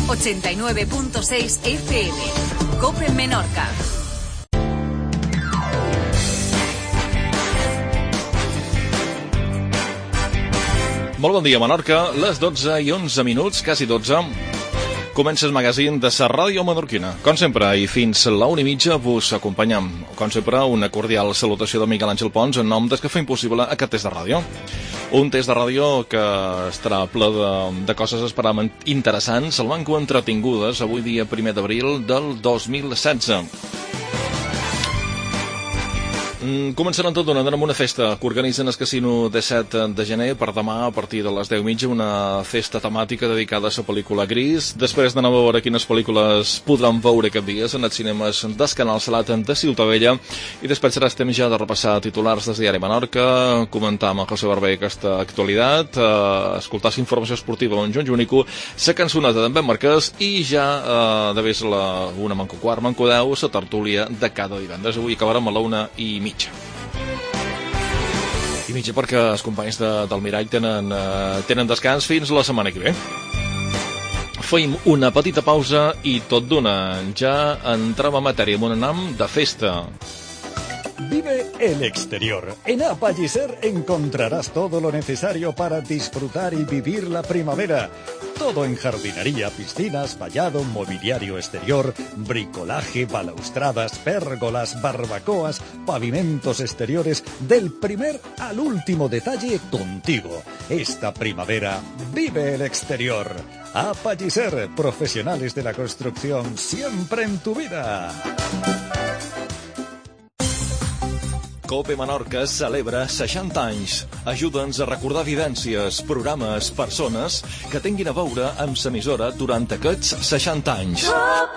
89.6 FM. COPE Menorca. Molt bon dia, Menorca. Les 12:11, quasi 12. Comença el magazín de la ràdio menorquina. Com sempre, i fins la 1:30 vos acompanyam. Com sempre, una cordial salutació de Miguel Àngel Pons en nom des que fa impossible aquest test de ràdio. Un test de ràdio que estarà ple de coses esperament interessants, al banco entretingudes, avui dia 1 d'abril del 2016. Començaran tot d'una amb una festa que organitzen el Casino de 7 de gener per demà a partir de les 10:30, una festa temàtica dedicada a la pel·lícula Gris. Després d'anar a veure quines pel·lícules podran veure aquest dia en els cinemes del Canal Salat de Ciutadella, i després serà temps ja de repassar titulars del diari Menorca, comentar amb el José Barber aquesta actualitat, escoltar la informació esportiva amb Joan Júnico, la cançoneta d'en Ben Marquès i ja de vés la 1:15, manco 10, la tertúlia de cada divendres. Avui acabarem a la 1:30. I mitja perquè els companys del Mirall tenen descans fins la setmana que ve. Feim una petita pausa i tot d'una ja entrem a matèria amb un anam de festa. Vive el exterior. En Apalliser encontrarás todo lo necesario para disfrutar y vivir la primavera. Todo en jardinería, piscinas, vallado, mobiliario exterior, bricolaje, balaustradas, pérgolas, barbacoas, pavimentos exteriores, del primer al último detalle contigo. Esta primavera vive el exterior. Apalliser, profesionales de la construcción, siempre en tu vida. COPE Menorca celebra 60 anys. Ajuda'ns a recordar vivències, programes, persones que tinguin a veure amb l'emissora durant aquests 60 anys.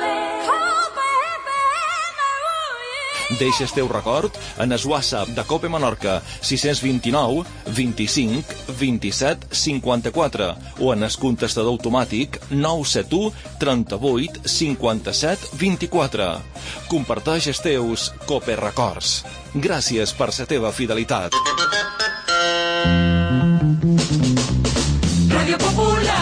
Deixa el teu record en el WhatsApp de COPE Menorca 629 25 27 54 o en el contestador automàtic 971 38 57 24. Comparteix els teus COPE records. Gràcies per la teva fidelitat. Ràdio Popular.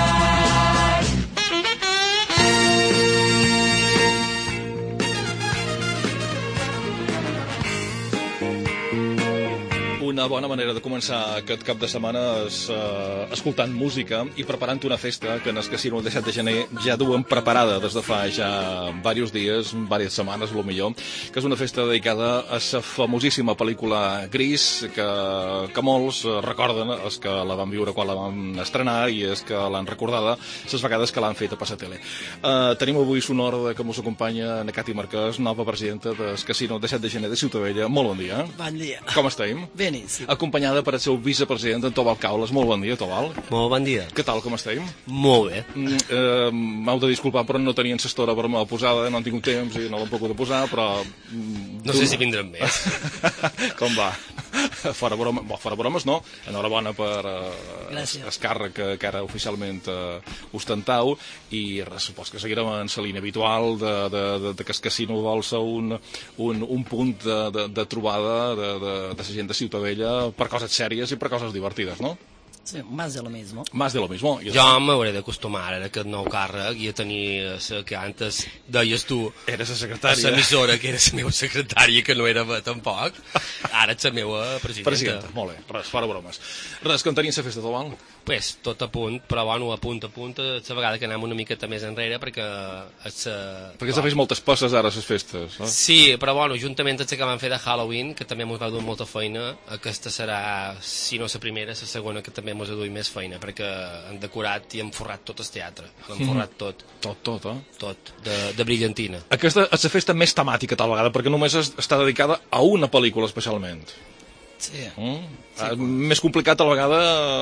Una bona manera de començar aquest cap de setmana és escoltant música i preparant una festa que en el Casino de 7 de gener ja duen preparada des de fa ja diversos dies, diverses setmanes, millor, que és una festa dedicada a la famosíssima pel·lícula Gris, que molts recorden, els que la van viure quan la van estrenar i els que l'han recordada les vegades que l'han fet a passar tele. Tenim avui l'honor que ens acompanya na Cati Marquès, nova presidenta del Casino de 7 de gener de Ciutadella. Molt bon dia. Bon dia. Com estem? Bé, sí. Acompanyada per el seu vicepresident, en Tobal Caules. Molt bon dia, Tobal. Molt bon dia. Què tal, com estem? Molt bé. M'heu de disculpar, però no tenien l'estora per me posada, no han tingut temps i no l'han pogut posar, però... No sé si vindran més. Com va? Fora bromes, no. Enhorabona per el càrrec que ara oficialment ostentau, i supos que seguirem en la línia habitual de que el casino vol ser un punt de trobada de la gent de Ciutadella per coses sèries i per coses divertides, no? Sí, más de lo mismo. Más de lo mismo. Jo m'hauré d'acostumar a aquest nou càrrec i a tenir la que antes deies tu... Eres la secretària. L'emissora, que era la meva secretària, que no era tampoc. Ara ets la meva presidenta. Molt bé, res, fora bromes. Res, com tenien la festa, Tobal? Pues tot a punt, però bueno, a punt, la vegada que anem una miqueta més enrere, perquè... Perquè s'ha fet moltes passes ara, les festes, no? Sí, però bueno, juntament amb la que vam fer de Halloween, que també ens va dur molta feina, aquesta serà, si no la primera, la segona, que també ens ha duit més feina, perquè han decorat i han forrat tot el teatre. Han forrat tot. Tot, eh? Tot, de brillantina. Aquesta és la festa més temàtica, tal vegada, perquè només està dedicada a una pel·lícula especialment. Sí. Més complicat a la vegada,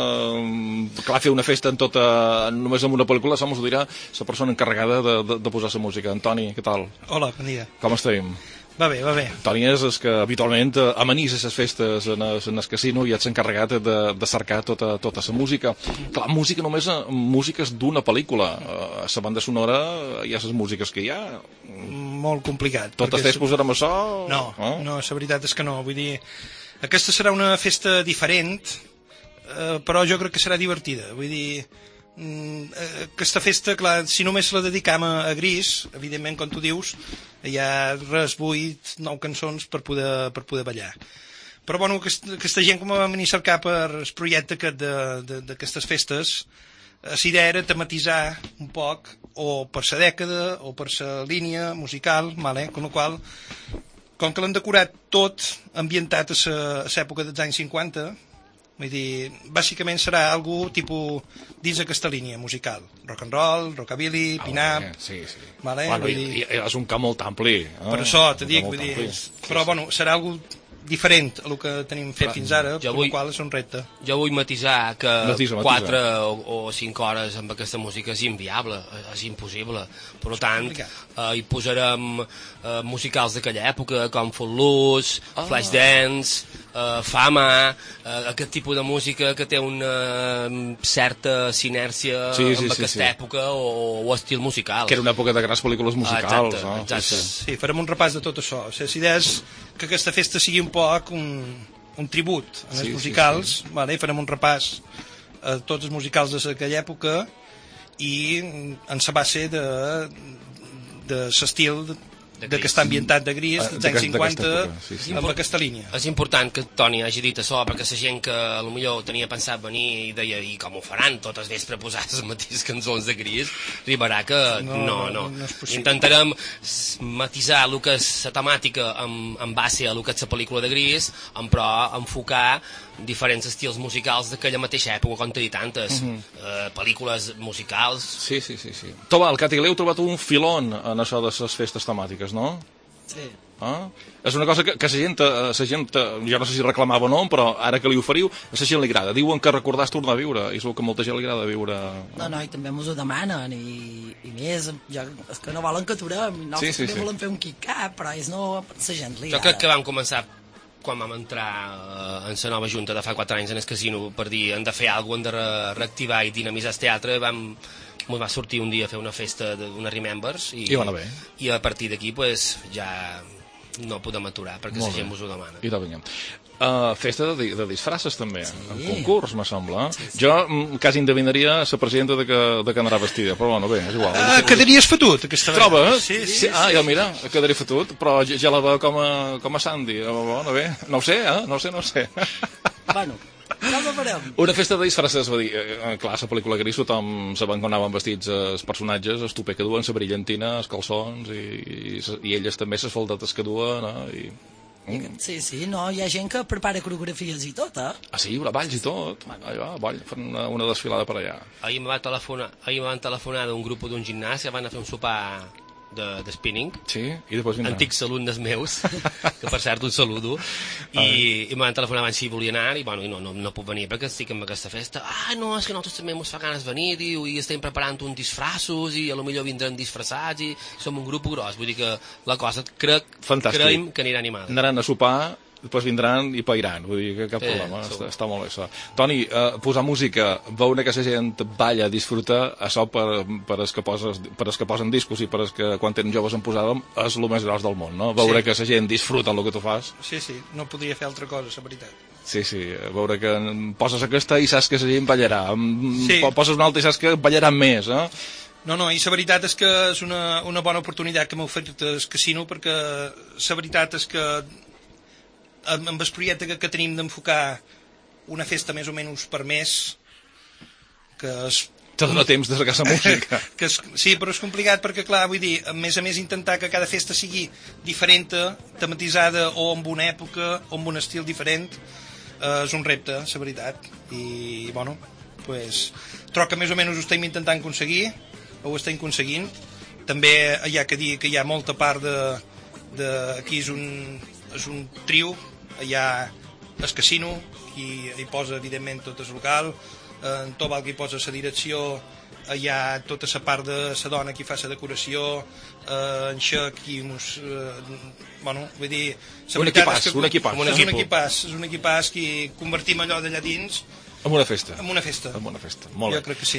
clar, fer una festa només amb una pel·lícula, ho dirà la persona encarregada de posar la música. Antoni, què tal? Hola, bon dia. Com estem? Va bé, va bé. Toni és que habitualment amenitza les festes en el casino i ets encarregat de cercar tota la música. Clar, música només músiques d'una pel·lícula. A la banda sonora hi ha les músiques que hi ha. Molt complicat. Totes tres posarem això? No, la veritat és que no. Vull dir, aquesta serà una festa diferent, però jo crec que serà divertida. Vull dir, aquesta festa, clar, si només la dedicam a Gris, evidentment, com tu dius, hi ha res 8, 9 cançons per poder ballar. Però, bueno, aquesta gent com va venir a cercar per el projecte d'aquestes festes, la idea era tematitzar un poc, o per la dècada, o per la línia musical, vale? Con la qual, com que l'han decorat tot ambientat a l'època dels anys 50, vull dir, bàsicament serà algú tipus dins aquesta línia musical. Rock and roll, rockabilly, pin-up... Sí. Vale? Bueno, és un camp molt ampli. Per això te dic, vull dir... Però, bueno, serà algú diferent a el que tenim fet fins ara, per la qual és un repte. Jo vull matisar que Matisa. 4 o 5 hores amb aquesta música és inviable, és impossible. Per tant, hi posarem musicals d'aquella època, com Footloose, Flashdance, Fama, aquest tipus de música que té una certa sinèrcia amb aquesta època o estil musical. Que era una època de grans pel·lícules musicals. Exacte. Sí, farem un repàs de tot això. La idea és que aquesta festa sigui un poc un tribut en els musicals, vale? Farem un repàs a tots els musicals d'aquella època i en la base de l'estil que està ambientat de Gris dels anys 50 amb aquesta línia. És important que Toni hagi dit això, perquè la gent que potser tenia pensat venir i deia, i com ho faran tot el vespre posar les mateixes cançons de Gris, arribarà que no. Intentarem matisar el que és la temàtica en base a el que és la pel·lícula de Gris, però enfocar diferents estils musicals d'aquella mateixa època, com t'he dit tantes, pel·lícules musicals... Sí. Toma, el Cati, l'heu trobat un filon en això de les festes temàtiques, no? Sí. És una cosa que la gent, jo no sé si reclamava o no, però ara que li oferiu, a la gent li agrada. Diuen que recordar és tornar a viure, i és el que molta gent li agrada viure. No, i també ens ho demanen, i més, és que no volen que aturem, nosaltres també volem fer un kick-up, però és no, la gent li agrada. Jo crec que vam començar quan vam entrar en la nova junta de fa 4 anys en el casino per dir hem de fer alguna cosa, hem de reactivar i dinamitzar el teatre, ens va sortir un dia a fer una festa d'una Remembers i va anar bé. I a partir d'aquí pues, ja no podem aturar perquè la gent us ho demana. I vinga. Festa de disfraces també, en concurs, me sembla. Jo quasi endevinaria la presidenta de que anarà vestida, però bueno, bé, és igual. Quedaries fotut aquesta vegada. Trobes? Sí. Ja mira, quedaria fotut, però ja la veu com a Sandy. Bueno, bé, no ho sé, no ho sé. Bueno, ja ho farem. Una festa de disfraces, va dir, clar, la pel·lícula Gris, tothom saben que anaven vestits els personatges, el tupé que duen, la brillantina, els calçons, i elles també les faldetes que duen, i... Sí, no, hi ha gent que prepara coreografies i tot, sí, balls i tot. Ball, fan una desfilada per allà. Ahir em van telefonar d'un grup d'un gimnàs que van a fer un sopar de spinning. Sí, i després vindran. Antics alumnes meus, que per cert un saludo, i em van telefonar abans si volia anar, i bueno, no puc venir perquè estic en aquesta festa. No, és que nosaltres també ens fa ganes venir, diu, i estem preparant uns disfraços, i potser vindran disfressats, i som un grup gros. Vull dir que la cosa creiem que anirà animada. Anaran a sopar, després vindran i pairan, vull dir que cap problema, està molt bé això. Toni, posar música, veure que la gent balla, disfruta, això per els que posen discos i per els que quan tenen joves en posàvem, és el més gros del món, no? Veure que la gent disfruta el que tu fas. Sí, no podria fer altra cosa, la veritat. Sí, veure que poses aquesta i saps que la gent ballarà, poses una altra i saps que ballaran més, No, i la veritat és que és una bona oportunitat que m'ha oferit el casino, perquè la veritat és que amb el projecte que tenim d'enfocar una festa més o menys per mes, que és... Te dona temps de sacar la música. Sí, però és complicat perquè, clar, vull dir, a més intentar que cada festa sigui diferent, tematitzada o amb una època o amb un estil diferent, és un repte, la veritat. I, bueno, pues, troc que més o menys ho estem intentant aconseguir, ho estem aconseguint. També hi ha que dir que hi ha molta part aquí és un trio. Hi ha el casino, hi posa evidentment tot el local, en Tobal que hi posa la direcció, hi ha tota la part de la dona que fa la decoració, en Xec i bueno, vull dir, un equipàs és un equipàs que convertim allò d'allà dins en una festa. Molt bé. Jo crec que sí.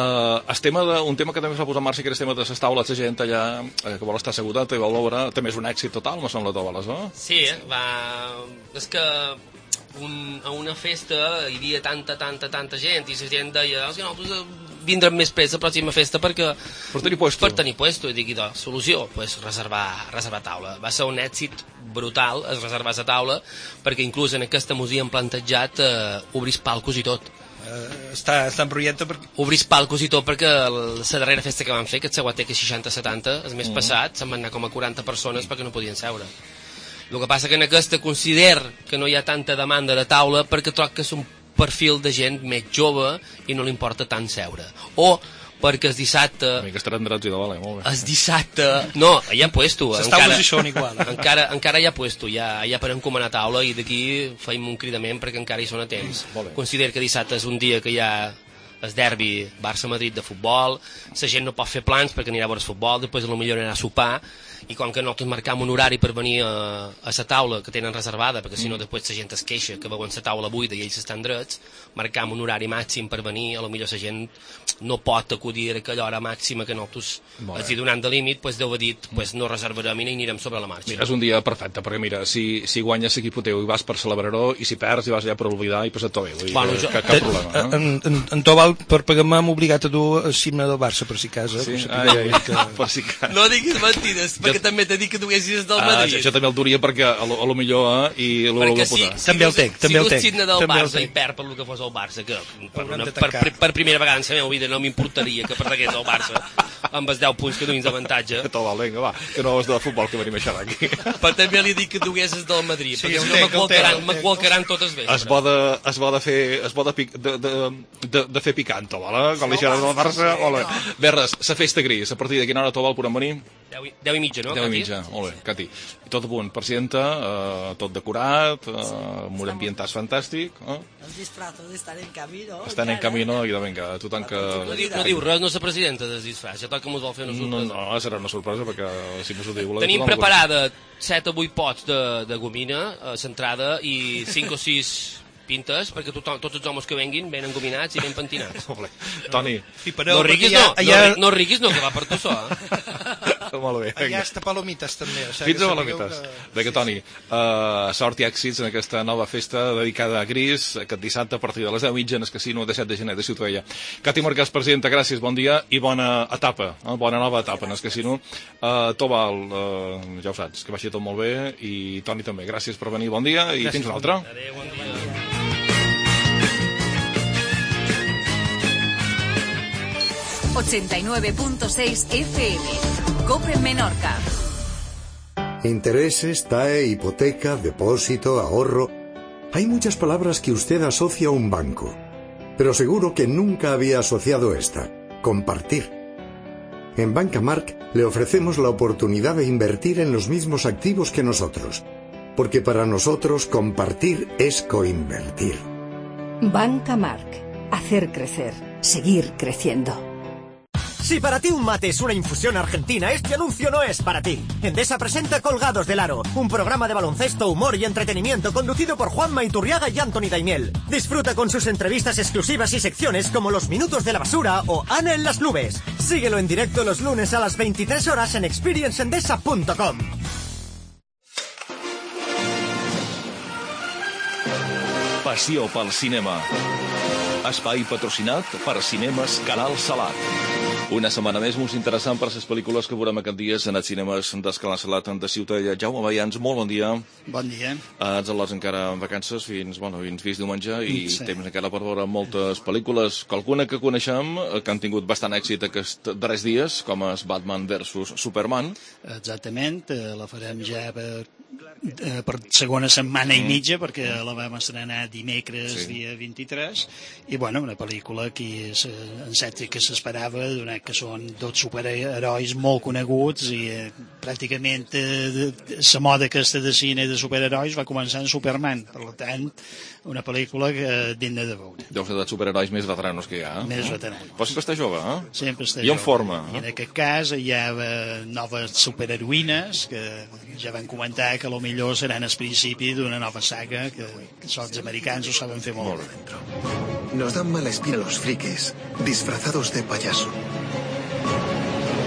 Un tema que també s'ha posat en marxa, que és el tema de les taules, la gent allà que vol estar asseguda i vol veure, també és un èxit total, me sembla, Tobales, no? Sí, és que a una festa hi havia tanta gent i la gent deia, és que nosaltres vindrem més pressa la pròxima festa per tenir puesto. I dic, solució, reservar taula. Va ser un èxit brutal es reservar la taula, perquè inclús en aquesta música han plantejat obrir palcos i tot. Està en projecte obrir palcos i tot, perquè la darrera festa que van fer, que et seguaté que 60-70 el mes passat, se'n van anar com a 40 persones perquè no podien seure. El que passa que en aquesta considero que no hi ha tanta demanda de taula perquè troc que és un perfil de gent més jove i no li importa tant seure. O perquè el dissabte... Que estaran drets i de vale, molt bé. El dissabte... No, hi ha puesto. Les taules hi són igual. Encara hi ha puesto, hi ha per encomanar taula i d'aquí feim un cridament perquè encara hi són a temps. Considero que dissabte és un dia que hi ha el derbi Barça-Madrid de futbol, la gent no pot fer plans perquè anirà a veure el futbol, després potser anirà a sopar, i com que nosaltres marcam un horari per venir a la taula que tenen reservada, perquè si no després la gent es queixa que veuen la taula buida i ells estan drets, marcam un horari màxim per venir, a lo millor la gent no pot acudir a aquella hora màxima que nosaltres els hi donant de límit, doncs Déu ha dit, no reservarem i anirem sobre la marxa. Mira, és un dia perfecte, perquè mira, si guanyes l'equip teu i vas per celebrar-ho, i si perds i vas allà per oblidar i passar-te bé, cap problema. En Tobal, per pagar-me, m'ha obligat a dur el signe del Barça, per si casa. Per si casa. No diguis mentides, perquè també t'he dit que duguessis del Madrid. Això també el duria perquè a lo millor i l'ho posar. També el tenc, també el tenc. Si el signe del Barça i perd per lo que fos el Barça, que per primera vegada en la meva vida no m'importaria que perdegués el Barça amb els 10 punts que duïns d'avantatge. Vinga, va, que no és de futbol que venim a xerrar aquí. Però també li dic que duguessis del Madrid, perquè si no m'aqualcaran totes bé. Es bo de fer picant, Tobal, quan li xerres del Barça. Bé, res, la festa gris, a partir de quina hora, Tobal, podem venir? 10:30, no? 10:30, molt bé, Cati. Tot a punt, presidenta, tot decorat, amb un ambientat fantàstic. Els disfrazos estan en camino. Estan en camino i vinga, tothom que... No diu res, no és la presidenta del disfraç, ja toca mos vol fer una sorpresa. No, serà una sorpresa, perquè si no s'ho diu... Tenim preparada 7 o 8 pots de gomina, centrada, i 5 o 6... pintes, perquè tots els homes que venguin venen gominats i ben pentinats. Toni, no riguis, no, que va per tu so. Molt bé. Allà està Palomites, també. Fins a Palomites. Vinga, Toni, sort i èxits en aquesta nova festa dedicada a Gris, aquest dissabte a partir de les 10:30 en el casino de 7 de gener de Ciutadella. Cati Marcàs, presidenta, gràcies, bon dia i bona etapa, bona nova etapa en el casino. Tobal, ja ho saps, que vagi tot molt bé, i Toni també, gràcies per venir, bon dia i fins una altra. Adéu, bon dia. 89.6 FM. COPE Menorca. Intereses, TAE, hipoteca, depósito, ahorro. Hay muchas palabras que usted asocia a un banco, pero seguro que nunca había asociado esta: compartir. En Banca Marc le ofrecemos la oportunidad de invertir en los mismos activos que nosotros, porque para nosotros compartir es coinvertir. Banca Marc. Hacer crecer. Seguir creciendo. Si para ti un mate es una infusión argentina, este anuncio no es para ti. Endesa presenta Colgados del Aro, un programa de baloncesto, humor y entretenimiento conducido por Juanma Iturriaga y Anthony Daimiel. Disfruta con sus entrevistas exclusivas y secciones como Los Minutos de la Basura o Ana en las Nubes. Síguelo en directo los lunes a las 23 horas en experienceendesa.com. Passió pel cinema. Espai patrocinat per Cinemes Canal Salat. Una setmana més molt interessant per les pel·lícules que veurem aquest dia en els cinemes del Canal Salat de Ciutadella. Jaume Baians, molt bon dia. Bon dia. Ets al·lots encara en vacances fins diumenge i temps encara per veure moltes pel·lícules. Qualcuna que coneixem, que han tingut bastant èxit aquests darrers dies, com és Batman vs Superman. Exactament, la farem ja per segona setmana i mitja, perquè la vam estrenar dimecres, dia 23, i bueno, una pel·lícula que és encèntrica que s'esperava, donat que són tots superherois molt coneguts i pràcticament la moda aquesta de cine de superherois va començar en Superman, per tant una pel·lícula digna de veure. Deu ser dels superherois més veteranos que hi ha. Més veteranos. Però sempre està jove, eh? Sempre està jove. I en forma. I en aquest cas hi ha noves superheroïnes que ja van comentar que millor seran el principi d'una nova saga que els americans ho saben fer molt bé. Nos dan mala espina los frikis, disfrazados de payaso.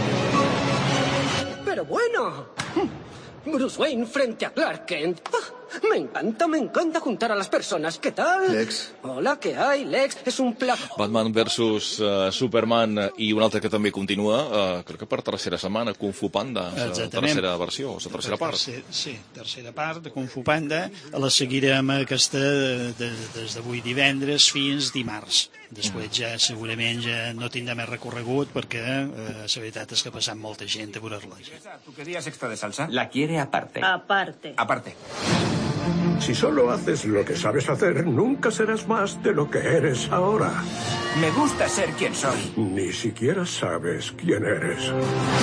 Pero bueno, Bruce Wayne frente a Clark Kent. Me encanta juntar a las personas. ¿Qué tal? Lex. Hola, ¿qué hay, Lex? És un placer. Batman vs Superman i un altre que també continua, crec que per tercera setmana, Kung Fu Panda, la tercera versió, la tercera part. Sí, tercera part de Kung Fu Panda. La seguirem aquesta des d'avui divendres fins dimarts. Després ja segurament ja no tindrà més recorregut perquè la veritat és que ha passat molta gent a veure-la. ¿Tú querías extra de salsa? La quiere aparte. Aparte. Si solo haces lo que sabes hacer, nunca serás más de lo que eres ahora. Me gusta ser quien soy. Ni siquiera sabes quién eres.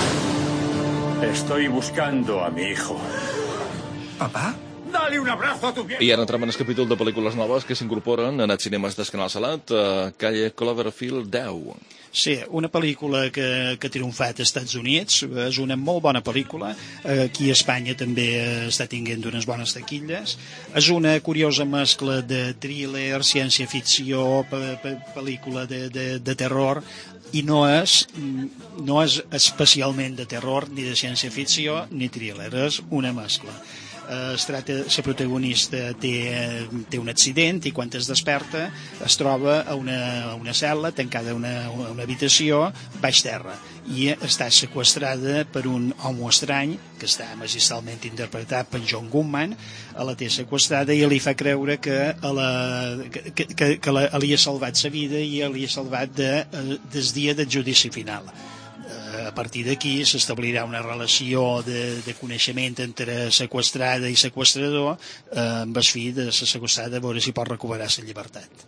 Estoy buscando a mi hijo. ¿Papá? Dale un abrazo a tu viejo. I ara entrem en el capítol de pel·lícules noves que s'incorporen en els cinemes del Canal Salat, Calle Cloverfield 10. Sí, una pel·lícula que ha triomfat als Estats Units, és una molt bona pel·lícula, aquí a Espanya també està tinguent unes bones taquilles, és una curiosa mescla de thriller, ciència-ficció, pel·lícula de terror, i no és especialment de terror, ni de ciència-ficció, ni thriller, és una mescla. Es tracta, la protagonista té un accident i quan es desperta es troba a una cel·la tancada a una habitació baix terra i està seqüestrada per un home estrany que està magistralment interpretat per John Goodman. La té seqüestrada i li fa creure que li ha salvat la vida i li ha salvat del dia del judici final. A partir d'aquí s'establirà una relació de coneixement entre seqüestrada i seqüestrador amb el fi de la seqüestrada a veure si pot recuperar la llibertat.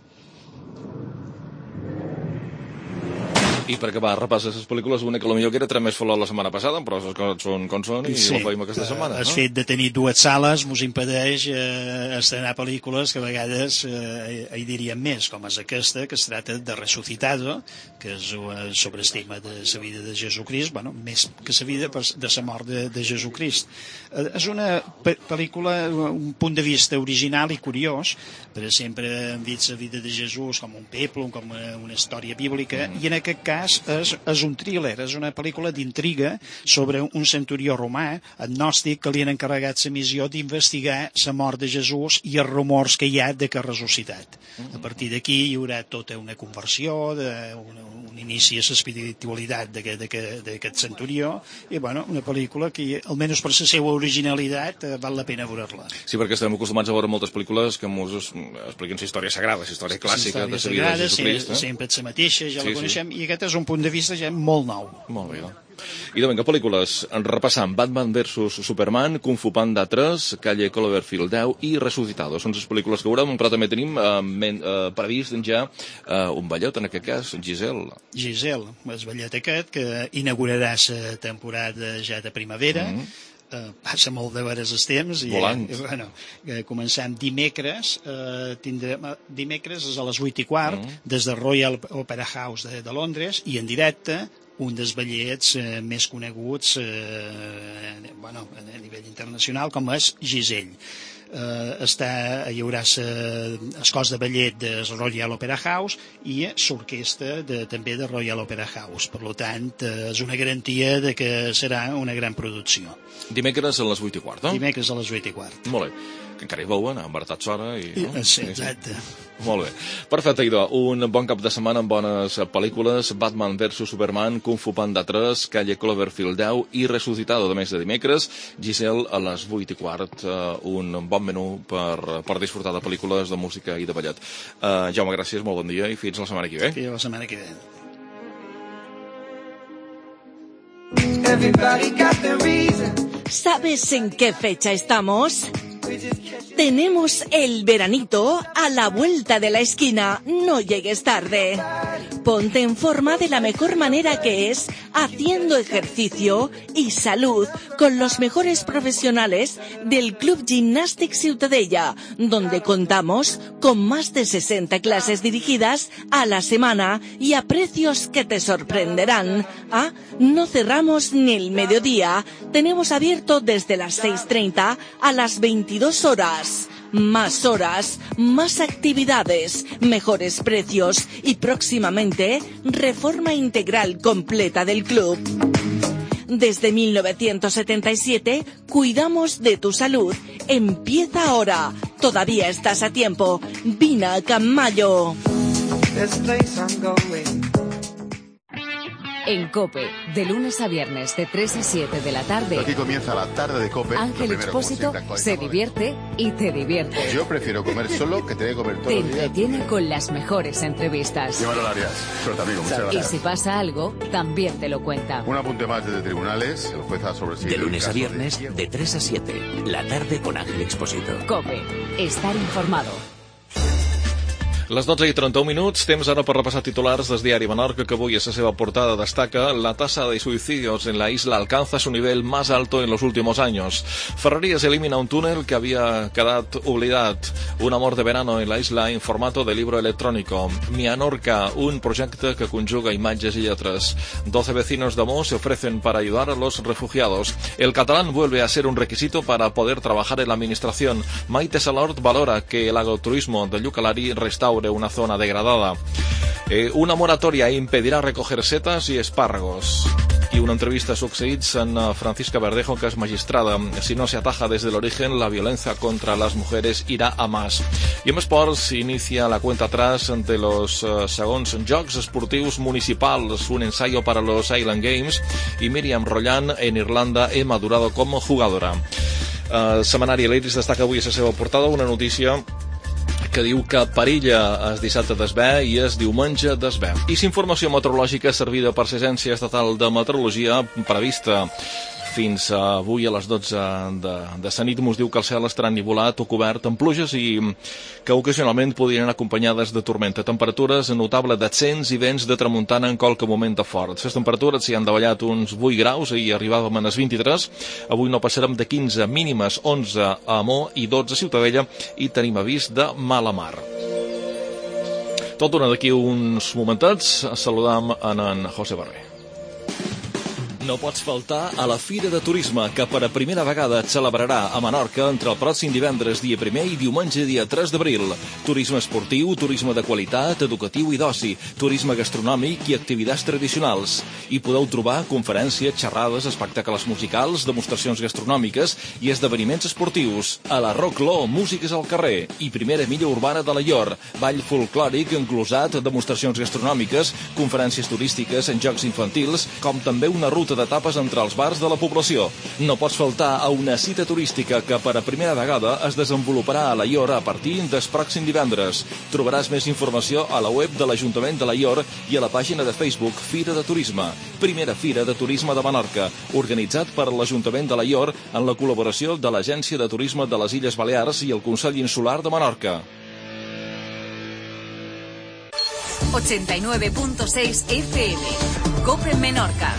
I per acabar, repassa les pel·lícules, una que potser que era tres més folot la setmana passada, però les coses són com són i la feim aquesta setmana. El fet de tenir dues sales mos impedeix estrenar pel·lícules que a vegades hi diríem més, com és aquesta, que es tracta de Resucitado, que és sobre el tema de la vida de Jesucrist, bueno, més que la vida de la mort de Jesucrist. És una pel·lícula, un punt de vista original i curiós, perquè sempre hem vist la vida de Jesús com un peplum, com una història bíblica, i en aquest cas és un thriller, és una pel·lícula d'intriga sobre un centurió romà agnòstic que li han encarregat la missió d'investigar la mort de Jesús i els rumors que hi ha de que ha ressuscitat. A partir d'aquí hi haurà tota una conversió, un inici a l'espiritualitat d'aquest centurió i bueno, una pel·lícula que almenys per la seva originalitat val la pena veure-la. Sí, perquè estem acostumats a veure moltes pel·lícules que ens expliquen la història sagrada, la història clàssica de la vida de Jesucrist. Sempre és la mateixa, ja la coneixem, i aquest és un punt de vista ja molt nou. Molt bé, I de vinga, pel·lícules, repassant Batman vs Superman, Kung Fu Panda 3, Calle Cloverfield 10 i Resucitado. Són les pel·lícules que veurem, però també tenim previst ja un ballet, en aquest cas, Giselle, el ballet aquest, que inaugurarà la temporada ja de primavera. Passa molt de veres els temps i bueno, començam dimecres dimecres és a les 8:15 des de Royal Opera House de Londres i en directe un dels ballets més coneguts a nivell internacional com és Giselle. Hi haurà el cos de ballet de Royal Opera House i l'orquestra també de Royal Opera House. Per tant, és una garantia de que serà una gran producció. Dimecres a les 8:15. Dimecres a les 8:15. Molt bé. Que encara hi veuen, han embartat s'hora i... Sí, exacte. Molt bé. Perfecte, idò. Un bon cap de setmana amb bones pel·lícules. Batman vs Superman, Kung Fu Panda 3, Calle Cloverfield 10 i Resucitado de mes de dimecres. Giselle a les 8:15. Un bon menú per disfrutar de pel·lícules, de música i de ballet. Jaume, gràcies, molt bon dia i fins la setmana que ve. Fins la setmana que ve. ¿Sabes en qué fecha estamos? Tenemos el veranito a la vuelta de la esquina. No llegues tarde. Ponte en forma de la mejor manera, que es haciendo ejercicio y salud con los mejores profesionales del Club Gimnàstic Ciutadella, donde contamos con más de 60 clases dirigidas a la semana y a precios que te sorprenderán. No cerramos ni el mediodía. Tenemos abierto desde las 6:30 a las 22 horas. Más horas, más actividades, mejores precios y próximamente reforma integral completa del club. Desde 1977 cuidamos de tu salud. Empieza ahora. Todavía estás a tiempo. Vina Camallo. En COPE, de lunes a viernes de 3 a 7 de la tarde. Aquí comienza la tarde de COPE. Ángel Expósito se divierte y te divierte. Yo prefiero comer solo que tener que comer todo el día. Te entretiene con las mejores entrevistas. Qué valorarias. Suerte, amigo. Muchas gracias. Y si pasa algo, también te lo cuenta. Un apunte más desde tribunales. El juez ha sobreseído. De lunes a viernes, de 3 a 7. La tarde con Ángel Expósito. COPE. Estar informado. Les 12:31, temps ara per repassar titulars del diari Menorca, que avui a la seva portada destaca: la tasa de suicidios en la isla alcanza su nivel más alto en los últimos años. Ferrerías elimina un túnel que había quedat oblidat. Un amor de verano en la isla en formato de libro electrónico. Menorca, un projecte que conjuga imatges y letras. 12 vecinos de Mo se ofrecen para ayudar a los refugiados. El catalán vuelve a ser un requisito para poder trabajar en la administración. Maite Salort valora que el agroturismo de Llucalari restaure una zona degradada. Una moratoria impedirá recoger setas y espárragos. Y una entrevista succeïts en Francisca Verdejo, que es magistrada. Si no se ataja desde el origen, la violencia contra las mujeres irá a más. I en esports inicia la cuenta atrás de los segons Jocs Esportius Municipals, un ensayo para los Island Games, y Míriam Rollan en Irlanda he madurado como jugadora. Setmanari l'Iris destaca avui a la seva portada una notícia que diu que perilla es dissabte d'esvè i es diumenge d'esvè. I informació meteorològica servida per l'Agència Estatal de Meteorologia prevista fins avui a les 12 de la nit. Mos diu que el cel estarà ennivolat o cobert amb pluges i que ocasionalment podrien anar acompanyades de tormenta. Temperatures notable descens i vents de tramuntana en qualque moment de fort. Les temperatures s'hi han davallat uns 8 graus i arribàvem a les 23. Avui no passarem de 15, mínimes 11 a Mo i 12 a Ciutadella i tenim avís de mala mar. Tot d'una d'aquí uns momentets saludam en José Barber. No pots faltar a la Fira de Turisme, que per a primera vegada et celebrarà a Menorca entre el pròxim divendres dia 1 i diumenge dia 3 d'abril. Turisme esportiu, turisme de qualitat, educatiu i d'oci, turisme gastronòmic i activitats tradicionals. Hi podeu trobar conferències, xerrades, espectacles musicals, demostracions gastronòmiques i esdeveniments esportius. A la Rockló, músiques al carrer i primera milla urbana de Alaior, ball folclòric, englosat, demostracions gastronòmiques, conferències turístiques, jocs infantils, com també una ruta d'etapes entre els bars de la població. No pots faltar a una cita turística que per a primera vegada es desenvoluparà a Alaior a partir del pròxim divendres. Trobaràs més informació a la web de l'Ajuntament de Alaior i a la pàgina de Facebook Fira de Turisme. Primera Fira de Turisme de Menorca, organitzat per l'Ajuntament de Alaior en la col·laboració de l'Agència de Turisme de les Illes Balears i el Consell Insular de Menorca. 89.6 FM. COPE Menorca.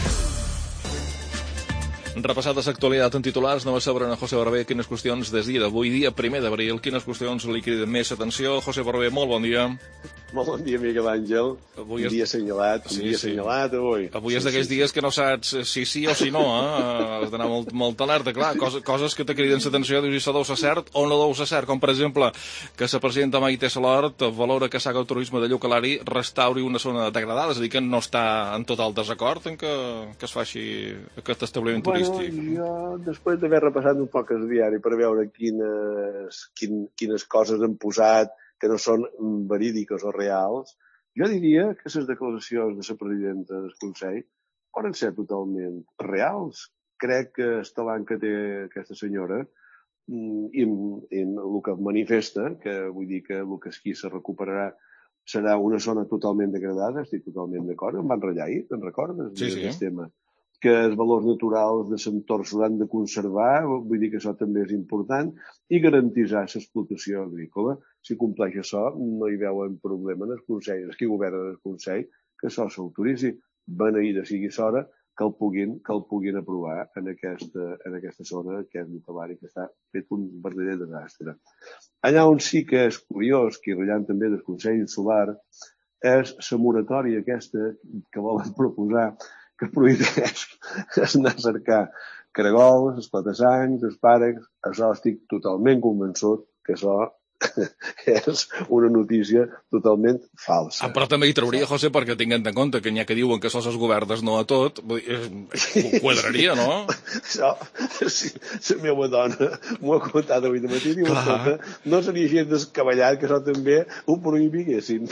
Repassades l'actualitat en titulars, anem a saber a José Barber quines qüestions des dia d'avui, dia 1 d'abril, quines qüestions li criden més atenció. José Barber, molt bon dia. Molt bon dia, Miguel Àngel. Un dia assenyalat, avui. Avui és d'aquells dies que no saps si sí o si no, Has d'anar molt alerta, clar, coses que te criden l'atenció, dius si deu ser cert o no deu ser cert, com per exemple que la presidenta Maite Salort valora que l'Agroturisme Turisme de Llucalari restauri una zona degradada, és a dir, que no està en total desacord en que es faci aquest establiment turístic. Jo, després d'haver repassat un poc el diari per veure quines coses han posat que no són verídiques o reals, jo diria que les declaracions de la presidenta del Consell poden ser totalment reals. Crec que el talent que té aquesta senyora i el que manifesta, que vull dir que el que aquí se recuperarà serà una zona totalment degradada, estic totalment d'acord, em van ratllar ahir, te'n recordes? Sí. Aquest tema. Que els valors naturals de l'entorn s'hauran de conservar, vull dir que això també és important, i garantitzar l'explotació agrícola. Si compleix això, no hi veuen problema en el Consell, els que governen el Consell, que això s'autoritzi. Beneïda sigui l'hora que el puguin aprovar en aquesta zona que és Llucalari, que està fet un verdader desastre. Allà on sí que és curiós, que rellant també del Consell Insular, és la moratòria aquesta que volen proposar, que prohibeix anar a cercar caragols, esclatassanys, espàrrecs. Això estic totalment convençut que això és una notícia totalment falsa. Però també hi trauria, José, perquè tinguent en compte que n'hi ha que diuen que sols els governes no a tot, quadraria, no? Això, si la meva dona m'ho ha comentat avui de matí, diu, escolta, no seria gent descabellat que això també ho prohibiguessin,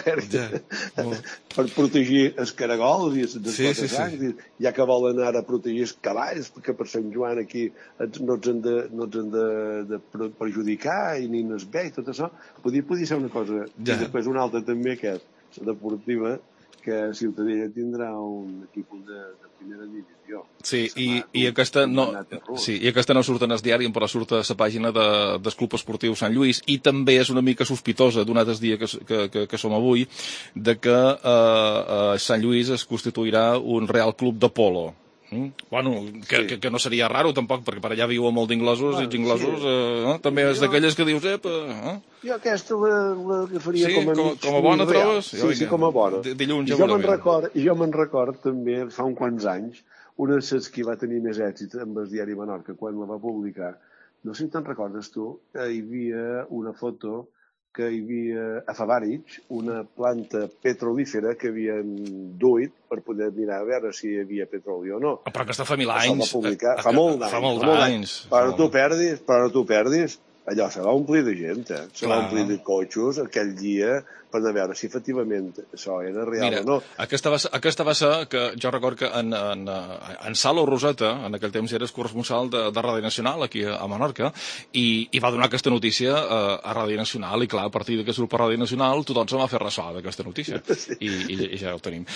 per protegir els caragols i les coses, ja que volen ara protegir els cavalls, perquè per Sant Joan aquí no ens han de perjudicar i ni es ve i tot això, podria ser una cosa. I després una altra també, que és la deportiva, que Ciutadella tindrà un equip de primera divisió. Sí, i aquesta no surt en el diari, però surt a la pàgina del Club Esportiu Sant Lluís, i també és una mica sospitosa, donat el dia que som avui, de que a Sant Lluís es constituirà un Real Club de Polo. Bueno, que no seria raro tampoc, perquè per allà viuen molt d'inglesos, i els inglesos també és d'aquelles que dius, jo aquesta la faria com a bona, trobes? Sí, com a bona. Dilluns ja jo me'n record també, fa uns quants anys, una de les que va tenir més èxit amb el diari Menorca, quan la va publicar, no sé si te'n recordes tu, hi havia una foto que hi havia a Favarich una planta petrolífera que havien duit per poder mirar a veure si hi havia petroli o no. Però aquesta fa 1000 anys. Fa molt d'anys. Però tu perdis, allò se va omplir de gent, se va omplir de cotxos aquell dia per anar a veure si efectivament això era real o no. Aquesta va ser que jo record que en Salo Roseta, en aquell temps eres corresponsal de Ràdio Nacional aquí a Menorca, i va donar aquesta notícia a Ràdio Nacional, i clar, a partir que surt per Ràdio Nacional tothom se va fer ressò d'aquesta notícia, i ja ho tenim.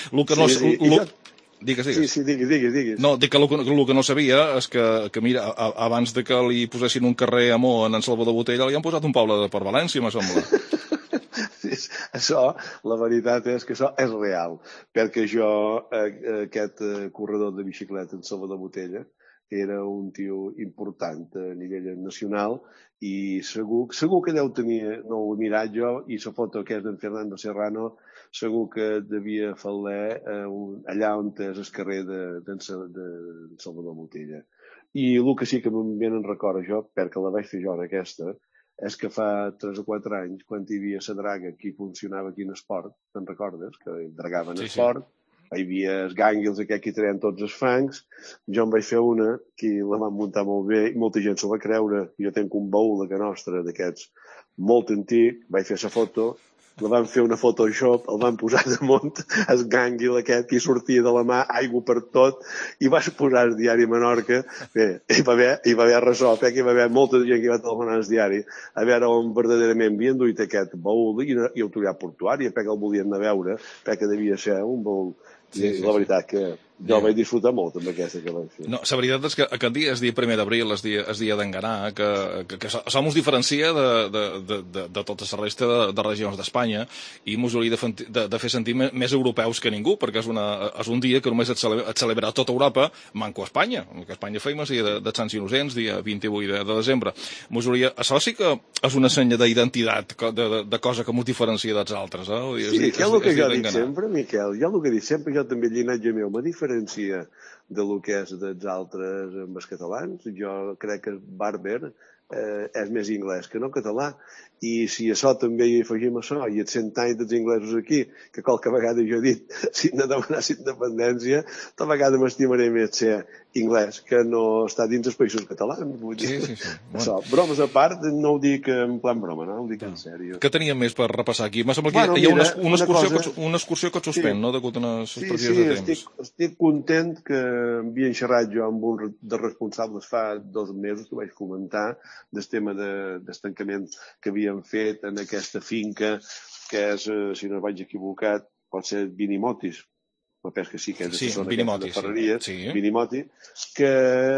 Digues. Sí, digues. No, dic que el que no sabia és que mira, abans de que li posessin un carrer a Mo en Salvador Botella, li han posat un poble per València, me sembla. Això, la veritat és que això és real, perquè aquest corredor de bicicleta en Salvador Botella era un tio important a nivell nacional, i segur que deu tenir, no ho he mirat jo, i la foto que és d'en Fernando Serrano, segur que devia faler allà on és el carrer de Salvador Botella. I el que sí que me'n recordo jo, perquè la vaig fer jo en aquesta, és que fa 3 o 4 anys, quan hi havia la draga que funcionava aquí en esport, te'n recordes? Que dragaven esport, hi havia els gànguils aquests que treien tots els fangs, jo em vaig fer una que la van muntar molt bé i molta gent s'ho va creure. Jo tenc un baúl a casa nostra d'aquests molt antic, vaig fer la foto, la van fer una Photoshop, el van posar damunt el gànguil aquest que sortia de la mà, aigua per tot, i vas posar el diari Menorca. Bé, hi va haver ressò, perquè hi va haver molta gent que va telefonar al diari a veure on verdaderament havien duit aquest baúl i autoritat portuària, perquè el volien anar a veure, perquè devia ser un baúl. La veritat que jo vaig disfrutar molt amb aquesta que vaig fer. No, la veritat és que aquest dia és dia 1 d'abril, és dia d'enganar, que això ens diferencia de tota la resta de regions d'Espanya, i ens hauria de fer sentir més europeus que ningú, perquè és un dia que només et celebra tota Europa, manco a Espanya, que a Espanya feim el dia de Sants Innocents, dia 28 de desembre. Això sí que és una senya d'identitat, de cosa que ens diferencia dels altres. Sí, que és el que jo dic sempre, Miquel, jo també el llinatge meu me diferencia de lo que és dels altres amb els catalans. Jo crec que Barber és més anglès que no català, i si això també hi afegim això, i els 100 anys dels inglesos aquí, que qualque vegada jo he dit, si hem de demanar independència, tota vegada m'estimaré més ser anglès que no estar dins els països catalans. Vull dir, això, bromes a part, no ho dic en plan broma, no? Ho dic en sèrio. Què teníem més per repassar aquí? M'ha semblat que hi ha una excursió que et suspèn, no?, degut a unes partides de temps. Sí, estic content que havia xerrat jo amb un dels responsables fa 2 mesos, que vaig comentar, del tema d'estancament que havíem fet en aquesta finca, que és, si no vaig equivocat, pot ser Vinimotis, la pesca sí que és de zona de Ferreries, Vinimoti, que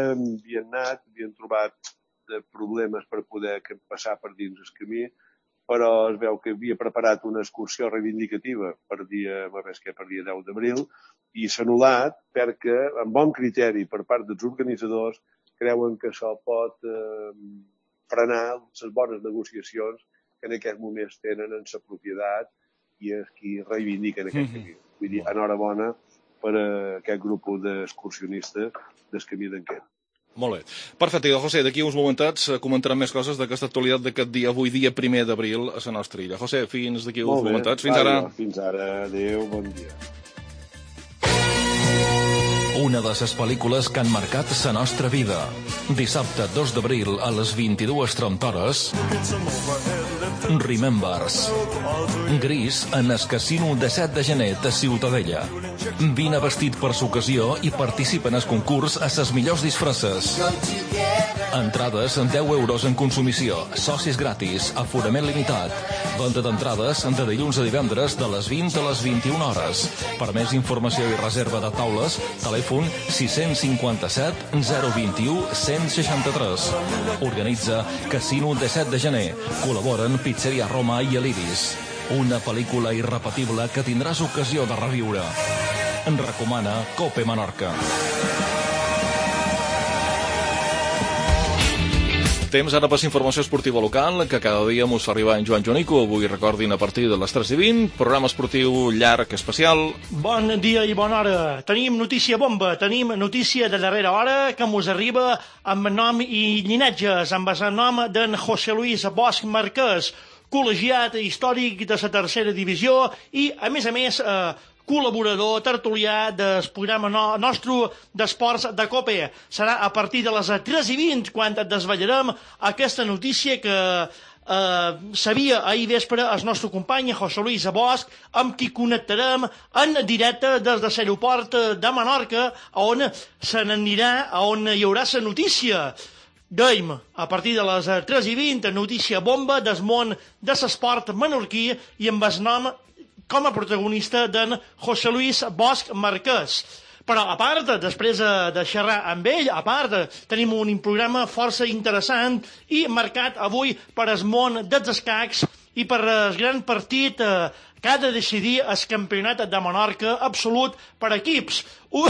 havien trobat problemes per poder passar per dins el camí, però es veu que havia preparat una excursió reivindicativa per dia 10 d'abril, i s'ha anul·lat perquè, amb bon criteri per part dels organitzadors, creuen que això pot frenar les bones negociacions que en aquests moments tenen en la propietat i és qui reivindiquen aquest camí. Vull dir, enhorabona per a aquest grup d'excursionistes del camí d'Enquer. Molt bé. Perfecte, José, d'aquí uns momentats comentarem més coses d'aquesta actualitat d'aquest dia, avui dia 1 d'abril, a la nostra illa. José, fins d'aquí uns momentats. Fins ara. Fins ara. Adéu, bon dia. Una de les pel·lícules que han marcat la nostra vida. Dissabte 2 d'abril a les 22:30 Remembers. Gris en el casino de 7 de gener de Ciutadella. Vine vestit per l'ocasió i participa en el concurs a les millors disfresses. Entrades en 10 euros en consumició, socis gratis, aforament limitat. Venda d'entrades de dilluns a divendres de les 20 a les 21 hores. Per més informació i reserva de taules, telèfon 657 021 163. Organitza Casino de 7 de gener. Col·laboren Pizzeria Roma i l'Iris. Una pel·lícula irrepetible que tindràs ocasió de reviure. En recomana Cope Menorca. Temps ara per informació esportiva local, que cada dia mos fa arribar en Joan Jonico. Avui recordin a partir de les 3:20, programa esportiu llarg especial. Bon dia i bona hora. Tenim notícia bomba, tenim notícia de darrera hora que mos arriba amb nom i llinatges, amb el nom d'en José Luis Bosch Marquès, col·legiat històric de la tercera divisió i, a més, col·laborador tertulià del programa nostre d'esports de COPE. Serà a partir de les 3:20 quan desvetllarem aquesta notícia que sabia ahir vespre el nostre company José Luis Bosch, amb qui connectarem en directe des de l'aeroport de Menorca, on se n'anirà, on hi haurà la notícia. Dèiem, a partir de les 3:20, notícia bomba del món de l'esport menorquí i amb el nom com a protagonista d'en José Luis Bosch Marquès. Però, a part, després de xerrar amb ell, a part, tenim un programa força interessant i marcat avui per el món dels escacs i per el gran partit que ha de decidir el campionat de Menorca absolut per equips.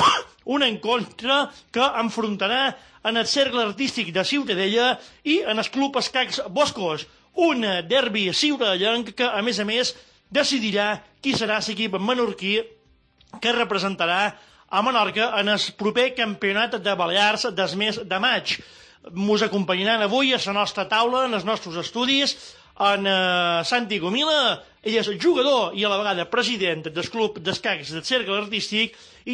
Un encontre que enfrontarà en el cercle artístic de Ciutadella i en el club Escacs Boscos. Un derbi ciutadellenc que, a més, decidirà qui serà l'equip menorquí que representarà a Menorca en el proper campionat de Balears del mes de maig. Mos acompanyaran avui a la nostra taula, en els nostres estudis, en Santi Gomila. Ell és jugador i a la vegada president del club d'escacs del cercle artístic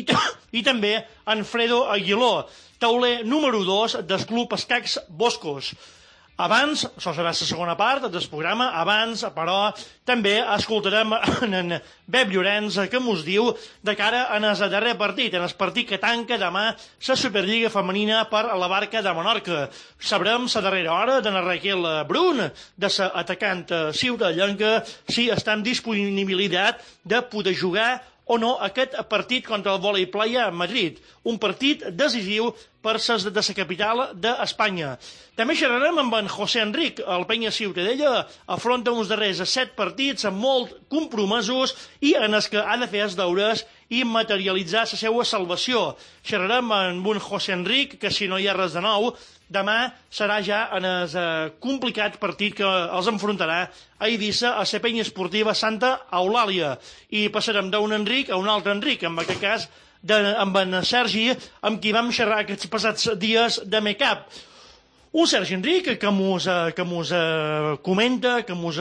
i també en Fredo Aguiló, tauler número 2 del club Escacs Boscos. Abans, això serà la segona part del programa, abans, però, també escoltarem en Bep Llorenç, que mos diu de cara en el darrer partit, en el partit que tanca demà la Superliga Femenina per la Barca de Menorca. Sabrem la darrera hora de la Raquel Brun, de l'atacant ciutadellenca, si està en disponibilitat de poder jugar o no aquest partit contra el Vòlei Playa a Madrid, un partit decisiu per ser de la capital d'Espanya. També xerrarem amb en José Enric. El Penya Ciutadella afronta uns darrers 7 partits molt compromesos i en els que ha de fer els deures i materialitzar la seva salvació. Xerrarem amb un José Enric, que si no hi ha res de nou, demà serà ja en el complicat partit que els enfrontarà a Eivissa, a la Penya Esportiva Santa Eulàlia. I passarem d'un Enric a un altre Enric, en aquest cas amb en Sergi, amb qui vam xerrar aquests passats dies de make-up. Un Sergi Enric que mos comenta, que mos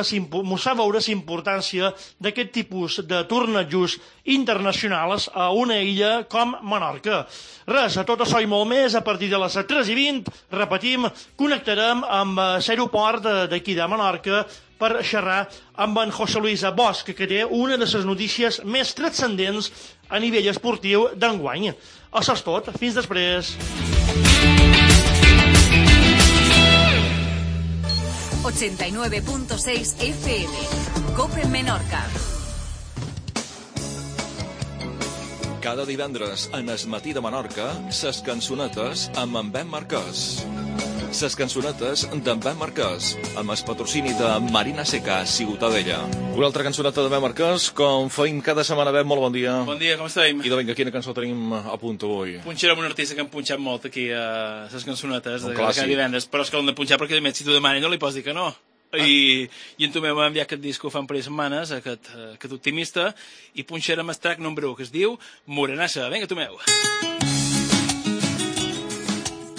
fa veure la importància d'aquest tipus de tornejos internacionals a una illa com Menorca. Res, a tot això i molt més, a partir de les 3:20, repetim, connectarem amb l'aeroport d'aquí de Menorca per xerrar amb en José Luis Bosch, que té una de les notícies més transcendents a nivell esportiu d'enguany. Això és tot, fins després. 89.6 FM, COPE Menorca. Cada divendres en el matí de Menorca, ses cançonetes amb en Ben Marquès. Ses cançonetes d'en Ben Marquès, amb el patrocini de Marina Seca, Ciutadella. Una altra cançoneta de Ben Marquès, com feim cada setmana. Ben, molt bon dia. Bon dia, com estem? I de vinga, quina cançó tenim a punt avui? Punxarem un artista que hem punxat molt aquí a les cançonetes de cada divendres, però és que l'hem de punxar perquè, si tu demanes, no li pots dir que no. I en tu m'hem enviat aquest disc que ho fan per les setmanes, aquest optimista, i punxarem el track número 1, que es diu Morenassa. Vinga, tu meu.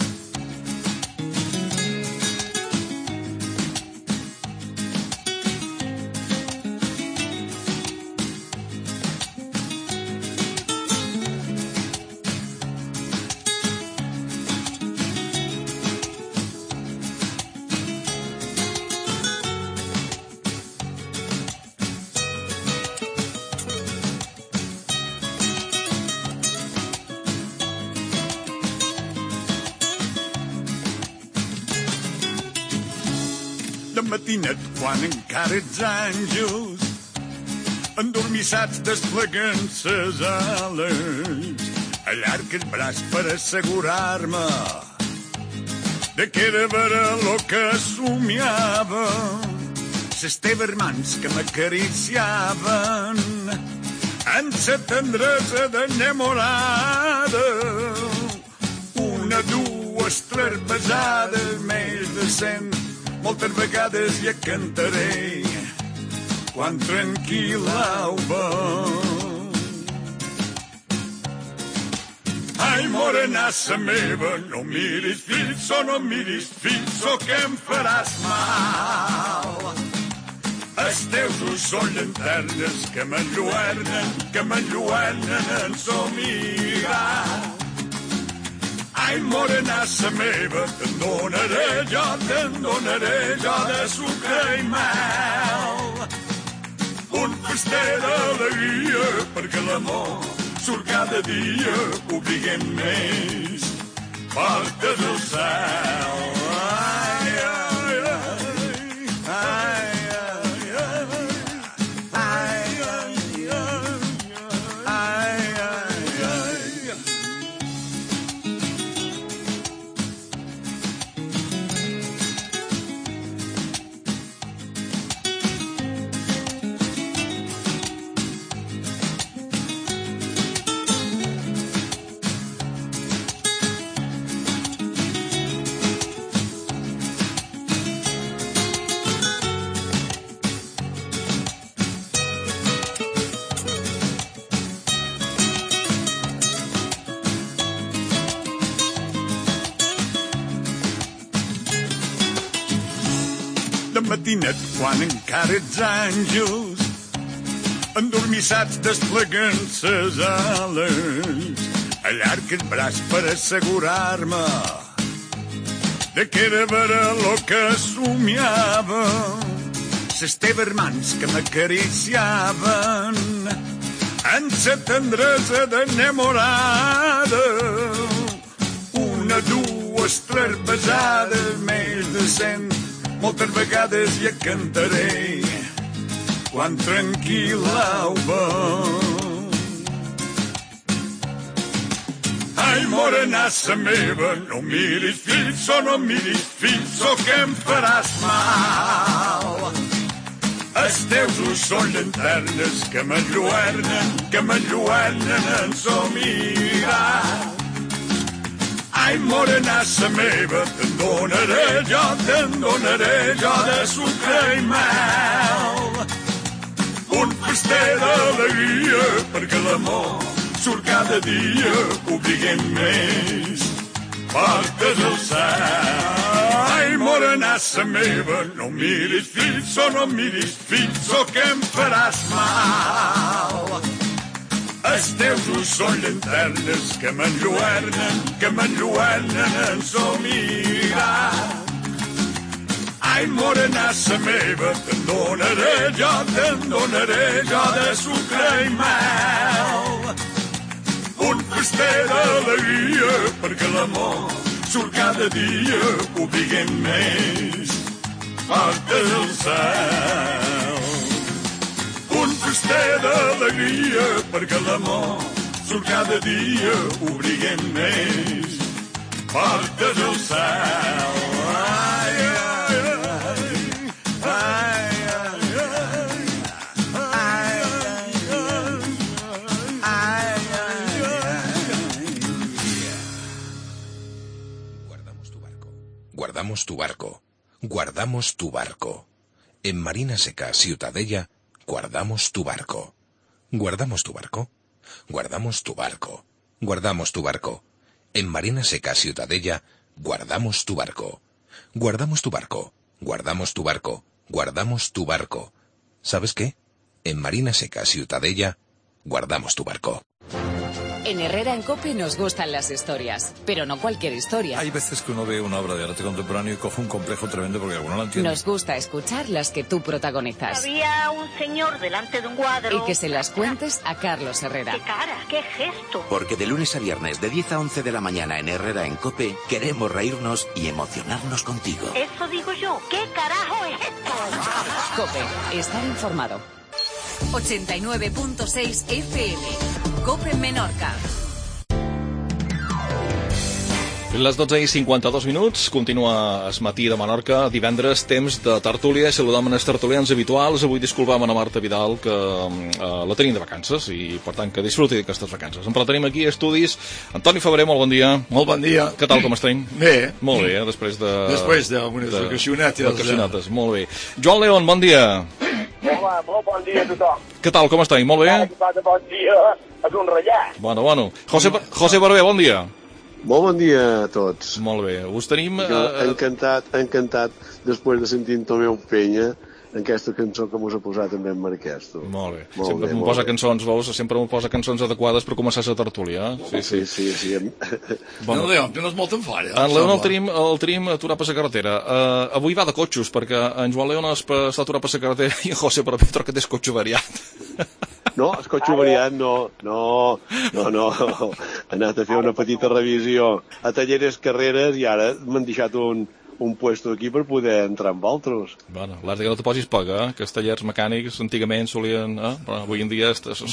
matinet, quan encara ets àngels, endormissats desplegant ses ales, allarga el braç per assegurar-me de que era vera lo que somiava. Les teves mans que m'acariciaven amb la tendresa d'enamorada. Una, dues, tres pesades, més de 100, moltes vegades ja cantaré quan tranquil·la ho veu. Ai, morenassa meva, no miris fixo, no miris fixo, que em faràs mal. Els teus ulls són llanternes que m'enlluernen en somirar. Ai, morenassa meva, te'n donaré jo de sucre i mel. Un fester d'alegria, perquè l'amor surt cada dia, obliguem més portes al cel. Ai, ai, ai, ai. Matinet, quan encara ets àngels, endormissats desplegant ses ales, allarga el braç per assegurar-me de que era vera lo que somiava. Les teves mans que m'acariciaven amb la tendresa d'enamorada. Una, dues, tres pesades, més de 100, moltes vegades ja cantaré quan tranquil·la ho veu. Ai, morenassa meva, no miris fixo, que em faràs mal. Els teus ulls són llanternes que m'enlluernen en somirar. Ai, morenassa meva, te'n donaré jo de sucre i mel. Un fester d'alegria, perquè l'amor surt cada dia, obliguem més portes al cel. Ai, morenassa meva, no miris fixo, que em faràs mal. Els teus ulls són llanternes que m'enlluernen en somirar. Ai, morenassa meva, te'n donaré jo de sucre i mel. Un fester d'alegria, perquè l'amor surt cada dia, obliguem més portes al cel. Un fester d'alegria, perquè l'amor surt cada dia, obliguem més portes al cel. Ai, ai, ai, ai, Guardamos tu barco. Guardamos tu barco. En Marina Seca, Ciutadella, guardamos tu barco. Guardamos tu barco. Guardamos tu barco. Guardamos tu barco. En Marina Seca, Ciutadella, guardamos tu barco. Guardamos tu barco. Guardamos tu barco. Guardamos tu barco. ¿Sabes qué? En Marina Seca, Ciutadella, guardamos tu barco. En Herrera en COPE nos gustan las historias, pero no cualquier historia. Hay veces que uno ve una obra de arte contemporáneo y coge un complejo tremendo porque alguno la entiende. Nos gusta escuchar las que tú protagonizas. Había un señor delante de un cuadro. Y que se las cuentes a Carlos Herrera. ¡Qué cara! ¡Qué gesto! Porque de lunes a viernes de 10 a 11 de la mañana en Herrera en COPE queremos reírnos y emocionarnos contigo. Eso digo yo. ¿Qué carajo es esto? COPE. Estar informado. 89.6 FM. COPE Menorca. Les 12:52, continua el matí de Menorca, divendres, temps de tertúlia. Saludam els tertulians habituals. Avui disculpam a Marta Vidal, que la tenim de vacances, i per tant que disfruti d'aquestes vacances. Però tenim aquí a estudis Antoni Febrer, molt bon dia. Molt bon dia. Què tal, com estem? Bé. Molt bé, després d'unes vacacionetes. Molt bé. Joan León, bon dia. Hola, molt bon dia a tothom. Què tal, com estem? Molt bé? Bon dia a un ratllat. Bueno. José Barber, bon dia. Molt bon dia a tots. Molt bé, us tenim... Encantat, després de sentir en Tomeu Penya, en aquesta cançó que mos ha posat també en Marquès. Molt bé. Sempre m'ho posa cançons, veus? Sempre m'ho posa cançons adequades per començar la tertúlia. Sí. Bueno, León, que no és molt en fora. En León el tenim aturat per la carretera. Avui va de cotxos, perquè en Joan León està aturat per la carretera i en José Barber troca que és cotxe variat. No, el cotxe variat no. He anat a fer una petita revisió a Talleres Carreres i ara m'han deixat un puesto aquí per poder entrar amb altres. Bueno, l'has de que no te posis paga, que els tallers mecànics antigament solien... Però avui en dia...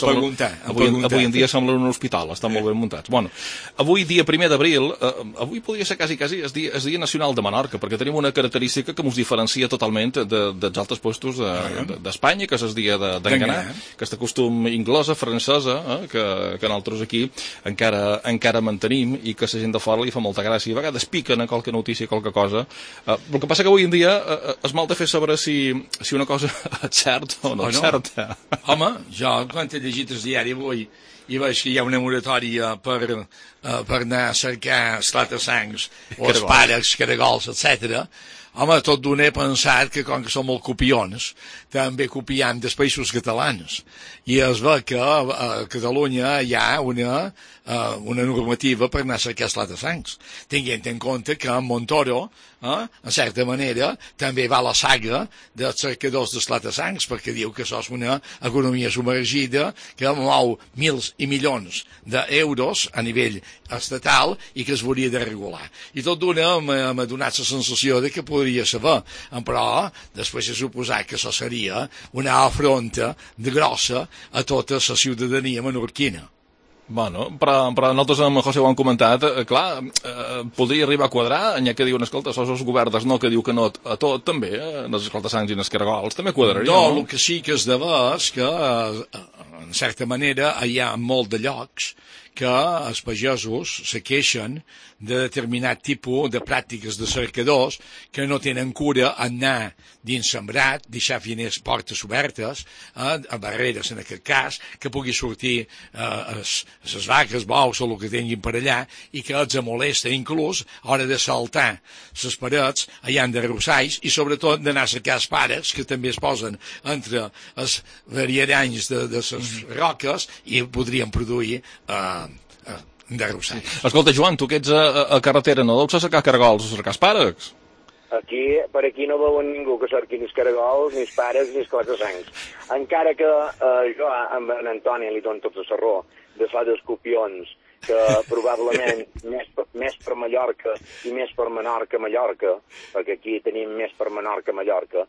Avui en dia semblen un hospital, estan molt ben muntats. Bueno, avui, dia 1 d'abril, avui podria ser quasi el dia nacional de Menorca, perquè tenim una característica que ens diferencia totalment dels altres puestos d'Espanya, que és el dia d'enganar, que és de costum inglesa, francesa, que nosaltres aquí encara mantenim i que la gent de fora li fa molta gràcia. A vegades piquen a qualque notícia, qualque cosa. El que passa que avui en dia és mal de fer saber si una cosa és certa o no és certa. Home, jo quan he llegit el diari avui i veig que hi ha una moratòria per anar a cercar esclata-sangs o els pares, caragols, etc. Home, tot d'un he pensat que com que som molt copions, també copiem dels països catalans. I es ve que a Catalunya hi ha una normativa per anar a cercar esclata-sangs. Tinguent en compte que en Montoro, en certa manera, també va a la saga dels cercadors d'esclata-sangs, perquè diu que això és una economia submergida que mou milers i milions d'euros a nivell estatal i que es hauria de regular. I tot d'una m'ha donat la sensació de que podria saber, però després he suposat que això seria una afronta de grossa a tota la ciutadania menorquina. Bueno, però nosaltres amb José ho hem comentat, clar, podria arribar a quadrar, n'hi ha que diuen, escolta, sos els governs no, que diu que no a tot, també, els esclata-sangs i els caragols, també quadraria, no? No, el que sí que es deva és que, en certa manera, hi ha molt de llocs que els pagesos se queixen de determinat tipus de pràctiques de cercadors que no tenen cura a anar dins sembrat, deixar finestres, portes obertes, a barreres en aquest cas, que pugui sortir les vaques, bous o el que tinguin per allà i que els molesta inclús a l'hora de saltar les parets allà de rossalls i sobretot d'anar a cercar els pares que també es posen entre els variaranys de les roques i podrien produir de rossalls. Escolta, Joan, tu que ets a carretera, no deus cercar caragols o cercar pares? Per aquí no veuen ningú que cerqui ni caragols, ni pares, ni esclata-sangs. Encara que jo amb en Antoni li dono tota la raó de fa d'escopions, que probablement més per Mallorca i més per Menorca, perquè aquí tenim més per Menorca,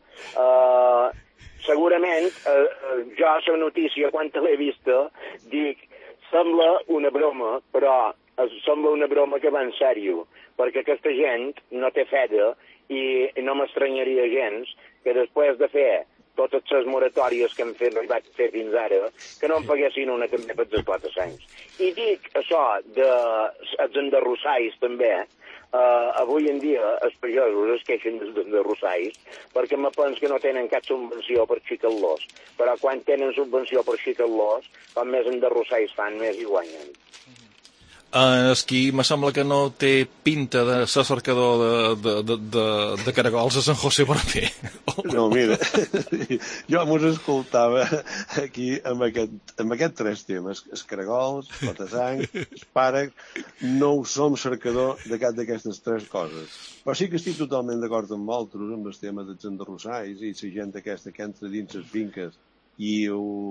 segurament jo la notícia, quan l'he vista, dic, sembla una broma, però sembla una broma que va en sèrio, perquè aquesta gent no té feda i no m'estranyaria gens que després de fer totes les moratòries que hem arribat a fer fins ara, que no en paguessin una també per els esclata-sangs. I dic això dels enderrossalls també, avui en dia els pagesos es queixen dels enderrossalls perquè me penso que no tenen cap subvenció per xicar-los, però quan tenen subvenció per xicar-los, com més enderrossalls fan, més hi guanyen. Esquí, me sembla que no té pinta de ser cercador de caragols a Sant José Barber. No, mira, jo mos escoltava aquí amb aquest tres temes, els caragols, patasang, espàrrecs, no som cercador de cap d'aquestes tres coses. Però sí que estic totalment d'acord amb vosaltres, amb el tema dels enderrossais i la gent aquesta que entra dins les finques i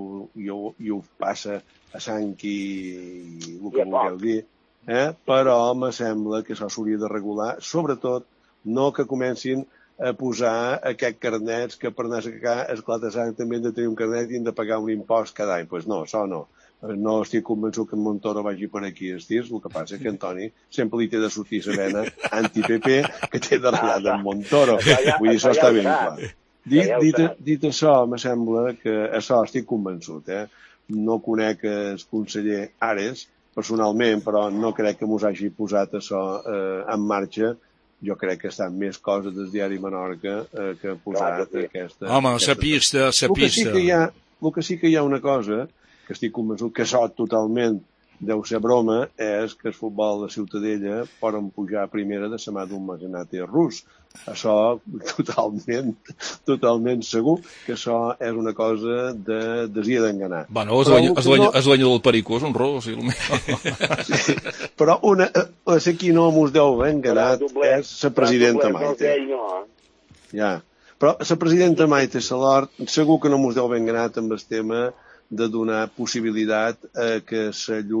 ho passa a sang i el que vulgueu dir, però me sembla que això s'hauria de regular, sobretot no que comencin a posar aquests carnets que per anar a cagar el clatasang també han de tenir un carnet i han de pagar un impost cada any. Doncs no, això no. No estic convençut que en Montoro vagi per aquí els tirs, el que passa és que Antoni sempre li té de sortir la vena anti-PP que té darrere en Montoro. Vull dir, això està ben clar. Dit això, me sembla que això estic convençut. No conec el conseller Ares personalment, però no crec que mos hagi posat això en marxa. Jo crec que estan més coses del diari Menorca que ha posat aquesta... Home, la pista. El que sí que hi ha una cosa que estic convençut que això totalment deu ser broma, és que el futbol de Ciutadella poden pujar a primera de la mà d'un magnate rus. Això totalment segur que això és una cosa de desir d'enganar. Bueno, és dueño del Perico, és un rus. Sí, però qui no mos deu haver enganat és la presidenta Maite. Ja. Però la presidenta Maite Salort segur que no mos deu haver enganat amb el tema de donar possibilitat que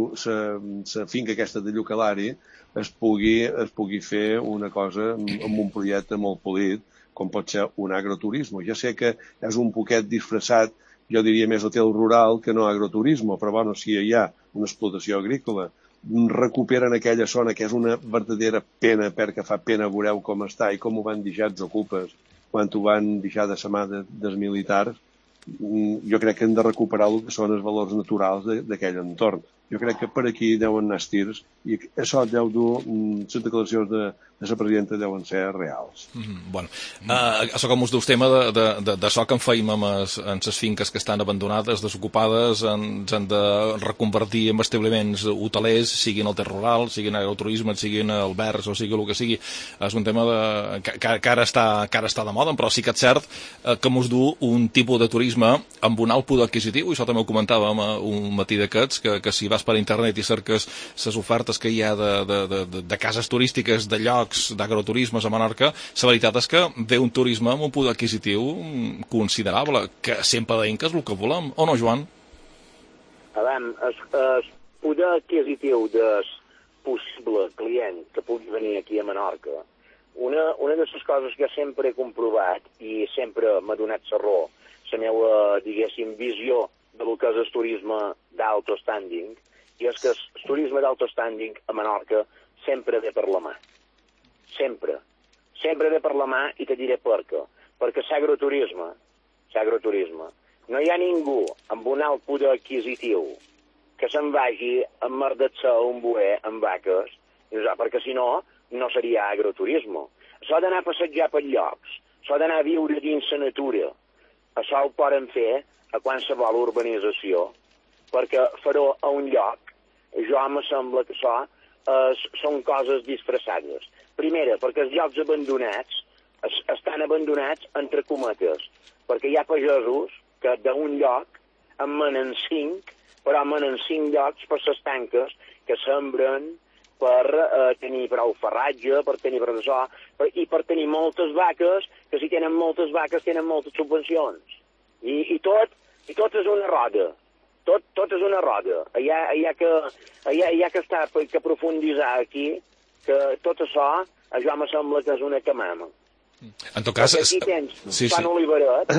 la finca aquesta de Llucalari es pugui fer una cosa amb un projecte molt polit, com pot ser un agroturisme. Ja sé que és un poquet disfressat, jo diria més hotel rural que no agroturisme, però bueno, si hi ha una explotació agrícola, recuperen aquella zona que és una verdadera pena, perquè fa pena veureu com està i com ho van deixar els ocupes quan ho van deixar de la mà dels militars. Jo crec que hem de recuperar el que són els valors naturals d'aquell entorn. Jo crec que per aquí deuen anar tirs i això deu dur, les declaracions de la presidenta deuen ser reals. Bueno, això com us dius tema d'això que en feim en les finques que estan abandonades, desocupades, ens han de reconvertir en establiments hotelers, siguin el ter rural, siguin agroturisme, siguin albergs o sigui el que sigui. És un tema que ara està de moda, però sí que és cert que mos du un tipus de turisme amb un alt poder adquisitiu, i això també ho comentàvem un matí d'aquests, que si vas per internet i cerques les ofertes que hi ha de cases turístiques, de llocs, d'agroturismes a Menorca, la veritat és que ve un turisme amb un poder adquisitiu considerable, que sempre deim que és el que volem, o no, Joan? A veure, el poder adquisitiu del possible client que pugui venir aquí a Menorca, una de les coses que sempre he comprovat i sempre m'ha donat la raó, la meva, diguéssim, visió del que és el turisme d'alto standing, i és que el turisme d'alto standing a Menorca sempre ve per la mà. Sempre ve per la mà, i te diré per què. Perquè l'agroturisme, no hi ha ningú amb un alt poder adquisitiu que se'n vagi a emmerdetzar un boer amb vaques, perquè si no, no seria agroturisme. S'ha d'anar a passejar per llocs, s'ha d'anar a viure dins la natura. Això ho poden fer a qualsevol urbanització, perquè fer-ho a un lloc, jo me sembla que això són coses disfressades. Primera, perquè els llocs abandonats estan abandonats entre cometes, perquè hi ha pagesos que d'un lloc en menen 5, però en menen 5 llocs per les tanques que sembren per tenir prou farratge, per tenir prou això, i per tenir moltes vaques, que si tenen moltes vaques tenen moltes subvencions. I tot és una roda. Tot és una roda. Hi ha que profunditzar aquí, que tot això, jo me sembla que és una camama. En tot cas... Aquí tens Sant Oliveret,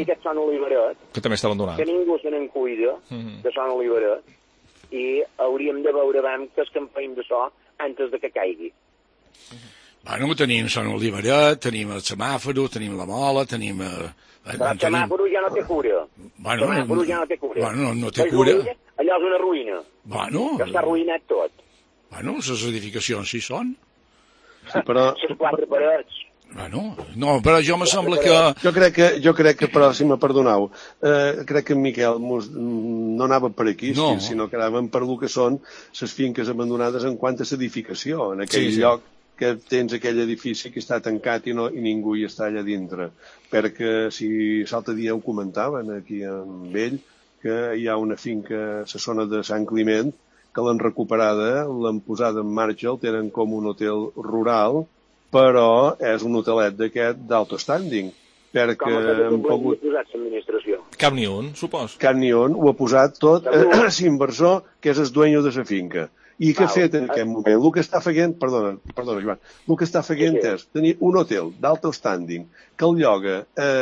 que també està abandonat. Que ningú se n'en cuida, de Sant Oliveret, i hauríem de veure què és que en feim d'això antes de que caigui. Bueno, tenim Sant Oliveret, tenim el semàforo, tenim la mola, tenim... Però el semàforo ja no té cura. Bueno, el semàforo ja no té cura. Bueno, no té cura. Allò és una ruïna. Bueno... Ja està arruïnat tot. Bueno, les edificacions sí són. Sí, però... Les 4 parets. Bueno, no, però jo me sembla que... Jo crec que, però, si me perdoneu, crec que en Miquel no anava per aquí, sinó que anaven per el que són les finques abandonades en quant a l'edificació, en aquell lloc que tens aquell edifici que està tancat i ningú hi està allà dintre. Perquè, si l'altre dia ho comentaven aquí amb ell, que hi ha una finca a la zona de Sant Climent que l'han recuperada, l'han posada en marxa, el tenen com un hotel rural, però és un hotelet d'aquest d'alto standing, perquè han pogut... l'administració? Cap ni un, supos. Cap ni un, ho ha posat tot l'inversor, que és el dueño de la finca. I què ha fet en aquest moment? El que està fent, perdona, Joan, el que està fent és tenir un hotel d'alto standing que el lloga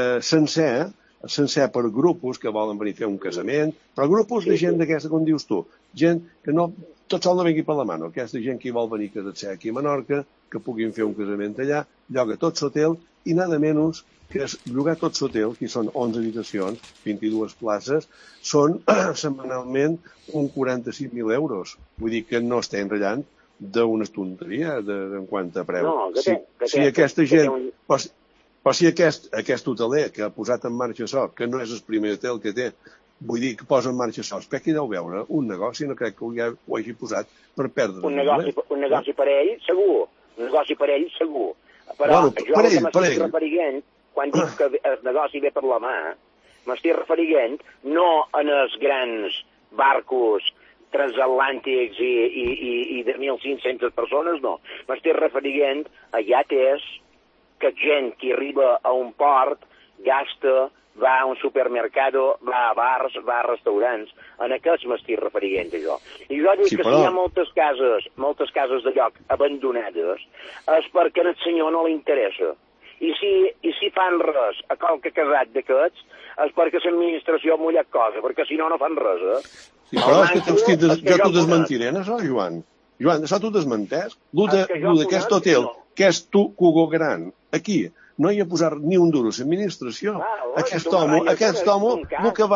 sencer per grupos que volen venir a fer un casament, però grupos de gent d'aquesta, com dius tu, gent que no, tot sol no vengui per la mano, aquesta gent que vol venir a casar aquí a Menorca, que puguin fer un casament allà, lloga tot l'hotel i nada menys que llogar tot l'hotel, que són 11 habitacions, 22 places, són setmanalment uns 45.000 euros. Vull dir que no estem ratllant d'una tonteria en quant a preu. Si aquesta gent... Però si aquest hoteler que ha posat en marxa això, que no és el primer hotel que té, vull dir que posa en marxa això, espec que deu veure un negoci, no crec que ho hagi posat per perdre. Un negoci per ell, segur. Un negoci per ell, segur. Però bueno, jo el que m'estic referint, quan dic que el negoci ve per la mà, m'estic referint no en els grans barcos transatlàntics i de 1.500 persones, no. M'estic referint a iates que gent que arriba a un port gasta, va a un supermercado, va a bars, va a restaurants. En aquests m'estic referint a jo. I jo dic que si hi ha moltes cases de lloc abandonades és perquè al senyor no li interessa. I si fan res a qualque casat d'aquests és perquè l'administració ha mullat cosa, perquè si no fan res. Sí, però és que jo t'ho desmentiré, això, Joan. Joan, això t'ho desmentès? D'aquest hotel, que és tu, Cugo Gran, aquí, no hi ha posat ni un duro a l'administració. Aquest home el que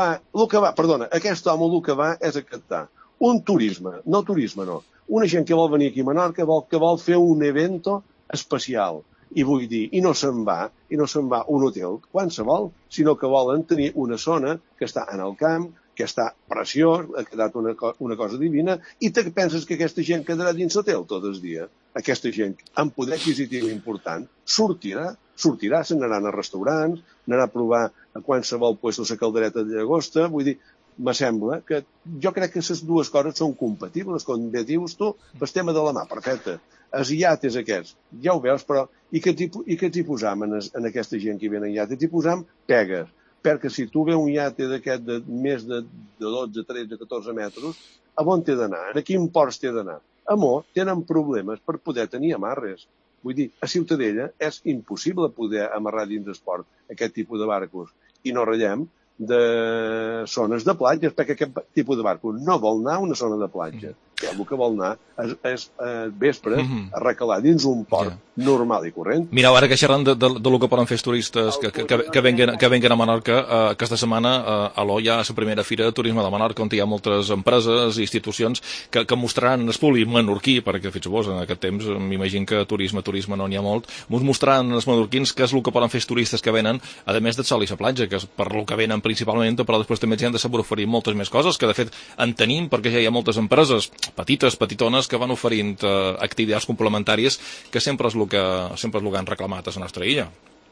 va és a captar un turisme, una gent que vol venir aquí a Menorca, que vol fer un evento especial. I vull dir, i no se'n va un hotel qualsevol, sinó que volen tenir una zona que està en el camp, que està preciós, ha quedat una cosa divina, i te penses que aquesta gent quedarà dins l'hotel tot el dia? Aquesta gent, amb poder adquisitiu important, sortirà, se'n anaran a restaurants, anarà a provar a qualsevol puesto la caldereta de llagosta, vull dir, me sembla que jo crec que les dues coses són compatibles, com bé dius tu, el tema de la mà, perfecte. Els iates aquests, ja ho veus, però i què t'hi posam en aquesta gent que venen iates? T'hi posam pegues, perquè si tu ve un iate d'aquest de més de 12, 13, 14 metres, a on té d'anar? A quin ports té d'anar? A Mo tenen problemes per poder tenir amarres. Vull dir, a Ciutadella és impossible poder amarrar dins d'esport aquest tipus de barcos. I no ratllem de zones de platges, perquè aquest tipus de barco no vol anar a una zona de platja. El que vol anar és vespre a recalar dins un port normal i corrent. Mireu, ara que xerrant del que poden fer els turistes que venguen a Menorca, aquesta setmana a l'O hi ha la primera fira de turisme de Menorca, on hi ha moltes empreses i institucions que mostraran el públic menorquí, perquè fixeu-vos, en aquest temps m'imagino que turisme no n'hi ha molt, mostraran els menorquins què és el que poden fer els turistes que venen, a més del sol i la platja, que és per el que venen principalment, però després també han de saber oferir moltes més coses, que de fet en tenim, perquè ja hi ha moltes empreses petitones que van oferint activitats complementàries que sempre és el que han reclamat a la nostra illa.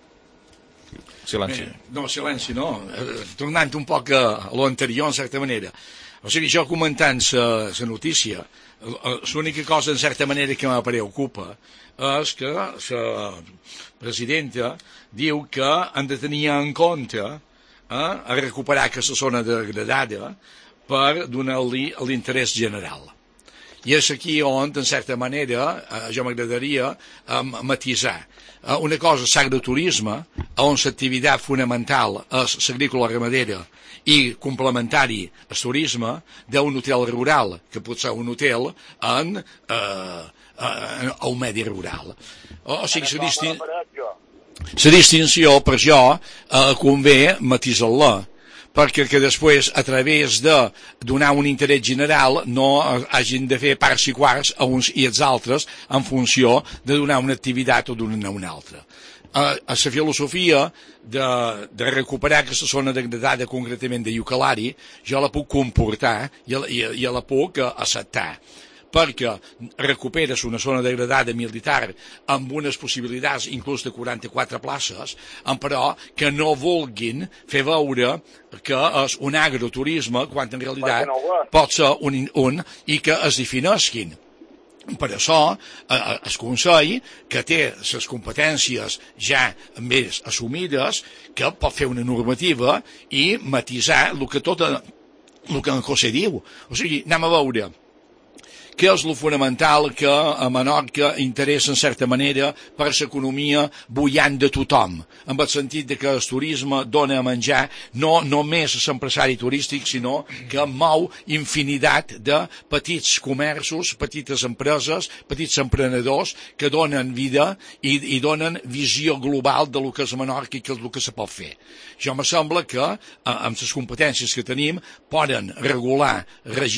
Silenci. No, silenci no. Tornant un poc a l'anterior, en certa manera. O sigui, jo comentant la notícia, l'única cosa, en certa manera, que me preocupa és que la presidenta diu que han de tenir en compte a recuperar aquesta zona degradada per donar-li l'interès general. I és aquí on, en certa manera, jo m'agradaria matisar. Una cosa és l'agroturisme, on l'activitat fonamental és l'agrícola ramadera i complementari al turisme d'un hotel rural, que pot ser un hotel en un medi rural. O sigui, la distinció, per jo, convé matisar-la, perquè que després, a través de donar un interès general, no hagin de fer parts i quarts a uns i als altres en funció de donar una activitat o donar una altra. A la filosofia de recuperar aquesta zona degradada concretament de Iucalari, jo la puc comportar i la puc acceptar, perquè recuperes una zona degradada militar amb unes possibilitats inclús de 44 places, però que no vulguin fer veure que és un agroturisme quan en realitat pot ser un i que es definisquin. Per això, el Consell, que té les competències ja més assumides, que pot fer una normativa i matisar el que en José diu. O sigui, anem a veure què és el fonamental que a Menorca interessa en certa manera per l'economia bullant de tothom, en el sentit que el turisme dona a menjar no només a l'empresari turístic, sinó que mou infinitat de petits comerços, petites empreses, petits emprenedors que donen vida i donen visió global de lo que és Menorca i que és el que se pot fer. Jo me sembla que amb les competències que tenim poden regular,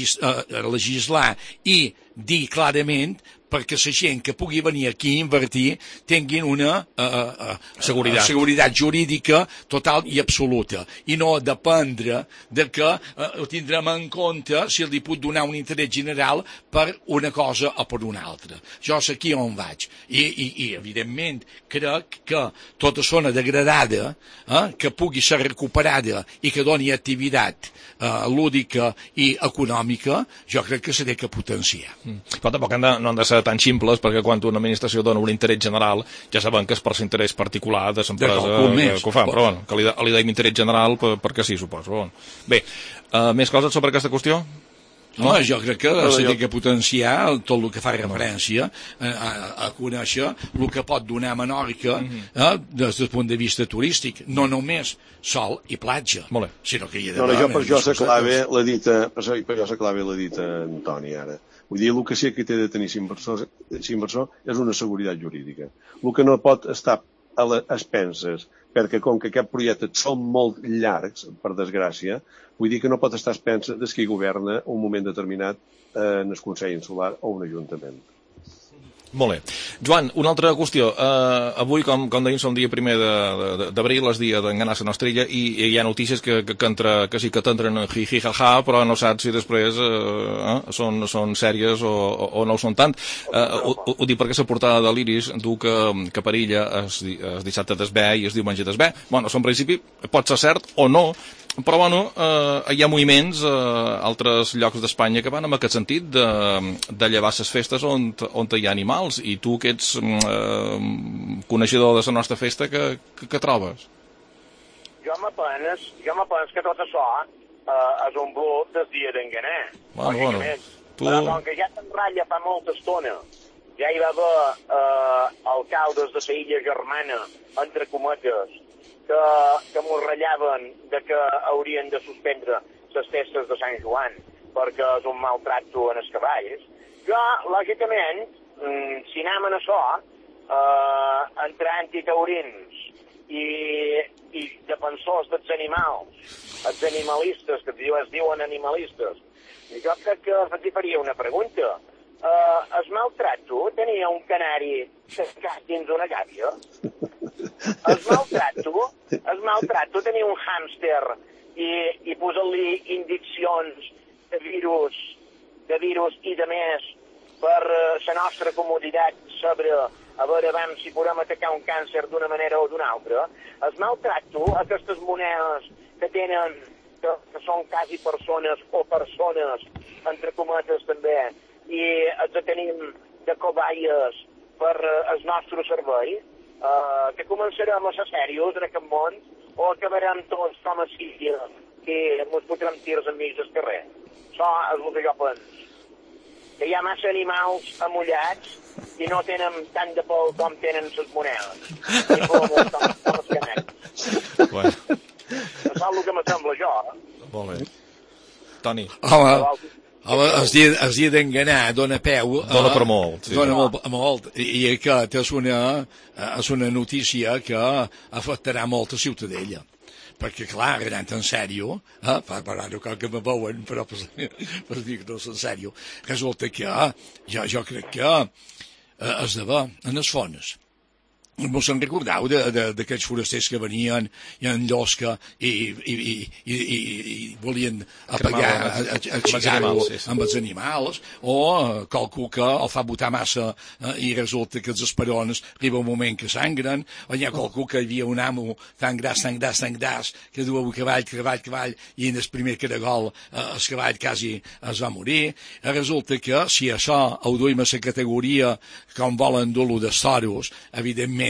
legislar i dir clarament perquè la gent que pugui venir aquí a invertir tinguin una seguretat jurídica total i absoluta i no dependre de que ho tindrem en compte si li pot donar un interès general per una cosa o per una altra. Jo és aquí on vaig i evidentment crec que tota zona degradada que pugui ser recuperada i que doni activitat lúdica i econòmica, jo crec que s'ha de potenciar. Però tampoc no han de ser tan ximples, perquè quan una administració dona un interès general, ja sabem que és per l'interès particular de l'empresa que ho fa, però bueno, que li deim interès general perquè sí, suposo. Bé, més coses sobre aquesta qüestió? No, jo crec que s'ha de potenciar tot el que fa referència a conèixer el que pot donar a Menorca des del punt de vista turístic, no només sol i platja, sinó que hi ha d'haver... Jo per això s'aclava la dita Antoni ara. Vull dir, el que sí que té de tenir l'inversor és una seguretat jurídica. El que no pot estar a les expenses, perquè com que aquests projectes són molt llargs, per desgràcia, vull dir que no pot estar a expenses des que hi governa un moment determinat en el Consell Insular o un ajuntament. Molt bé. Joan, una altra qüestió. Avui, com dèiem, som dia 1 d'abril, és dia d'enganar la nostra illa, i hi ha notícies que sí que t'entren en hi-hi-ha-ha, però no saps si després són sèries o no ho són tant. Ho dic perquè la portada de l'Iris diu que perilla es dissabte d'esbé i es diumenge d'esbé. Bueno, en principi pot ser cert o no, però bueno, hi ha moviments a altres llocs d'Espanya que van en aquest sentit de llevar les festes on hi ha animals, i tu que ets coneixedor de la nostra festa, què trobes? Jo m'apenes que tot això és un bluff del dia d'enganar. Bueno, però com que ja t'enratlla fa molta estona, ja hi va haver alcaldes de la illa germana, entre cometes, que m'ho ratllaven de que haurien de suspendre les festes de Sant Joan perquè és un maltracto en els cavalls. Jo, lògicament, si anem en això, entre antitaurins i defensors dels animals, els animalistes, que es diuen animalistes, jo crec que els faria una pregunta. El maltracto tenia un canari cascat dins d'una gàbia? El maltracto tenia un hàmster i posar-li indiccions de virus i de més per la nostra comoditat sobre a veure si podem atacar un càncer d'una manera o d'una altra. El maltracto, aquestes monedes que tenen, que són quasi persones o persones, entre cometes també, i els tenim de cobayes per el nostre servei, que començarem a ser serios en aquest món o acabarem tots com a Síria que ens fotrem tirs enmig del carrer. Això és el que jo penso. Que hi ha massa animals amullats i no tenen tant de por com tenen les monedes. I com els canets. Bueno. Això és el que me sembla jo. Molt bé. Toni. Home, el dia d'enganar dona peu... Dona per molt. Sí. Dona molt. I aquest és una notícia que afectarà molta ciutadella. perquè clar, anant en sèrio, ara cal que me veuen, però per dir que no és en sèrio, resulta que jo crec que es deva en les fones. Mos en recordeu d'aquells forasters que venien i en llosca i volien apagar aixecar-ho amb els animals, o qualcú que el fa botar massa i resulta que els esperons arriba un moment que sangren, o hi ha qualcú que hi havia un amo tan gras que duia un cavall i en el primer caragol el cavall quasi es va morir. Resulta que si això ho duim a la categoria com volen dur-lo dels toros, evidentment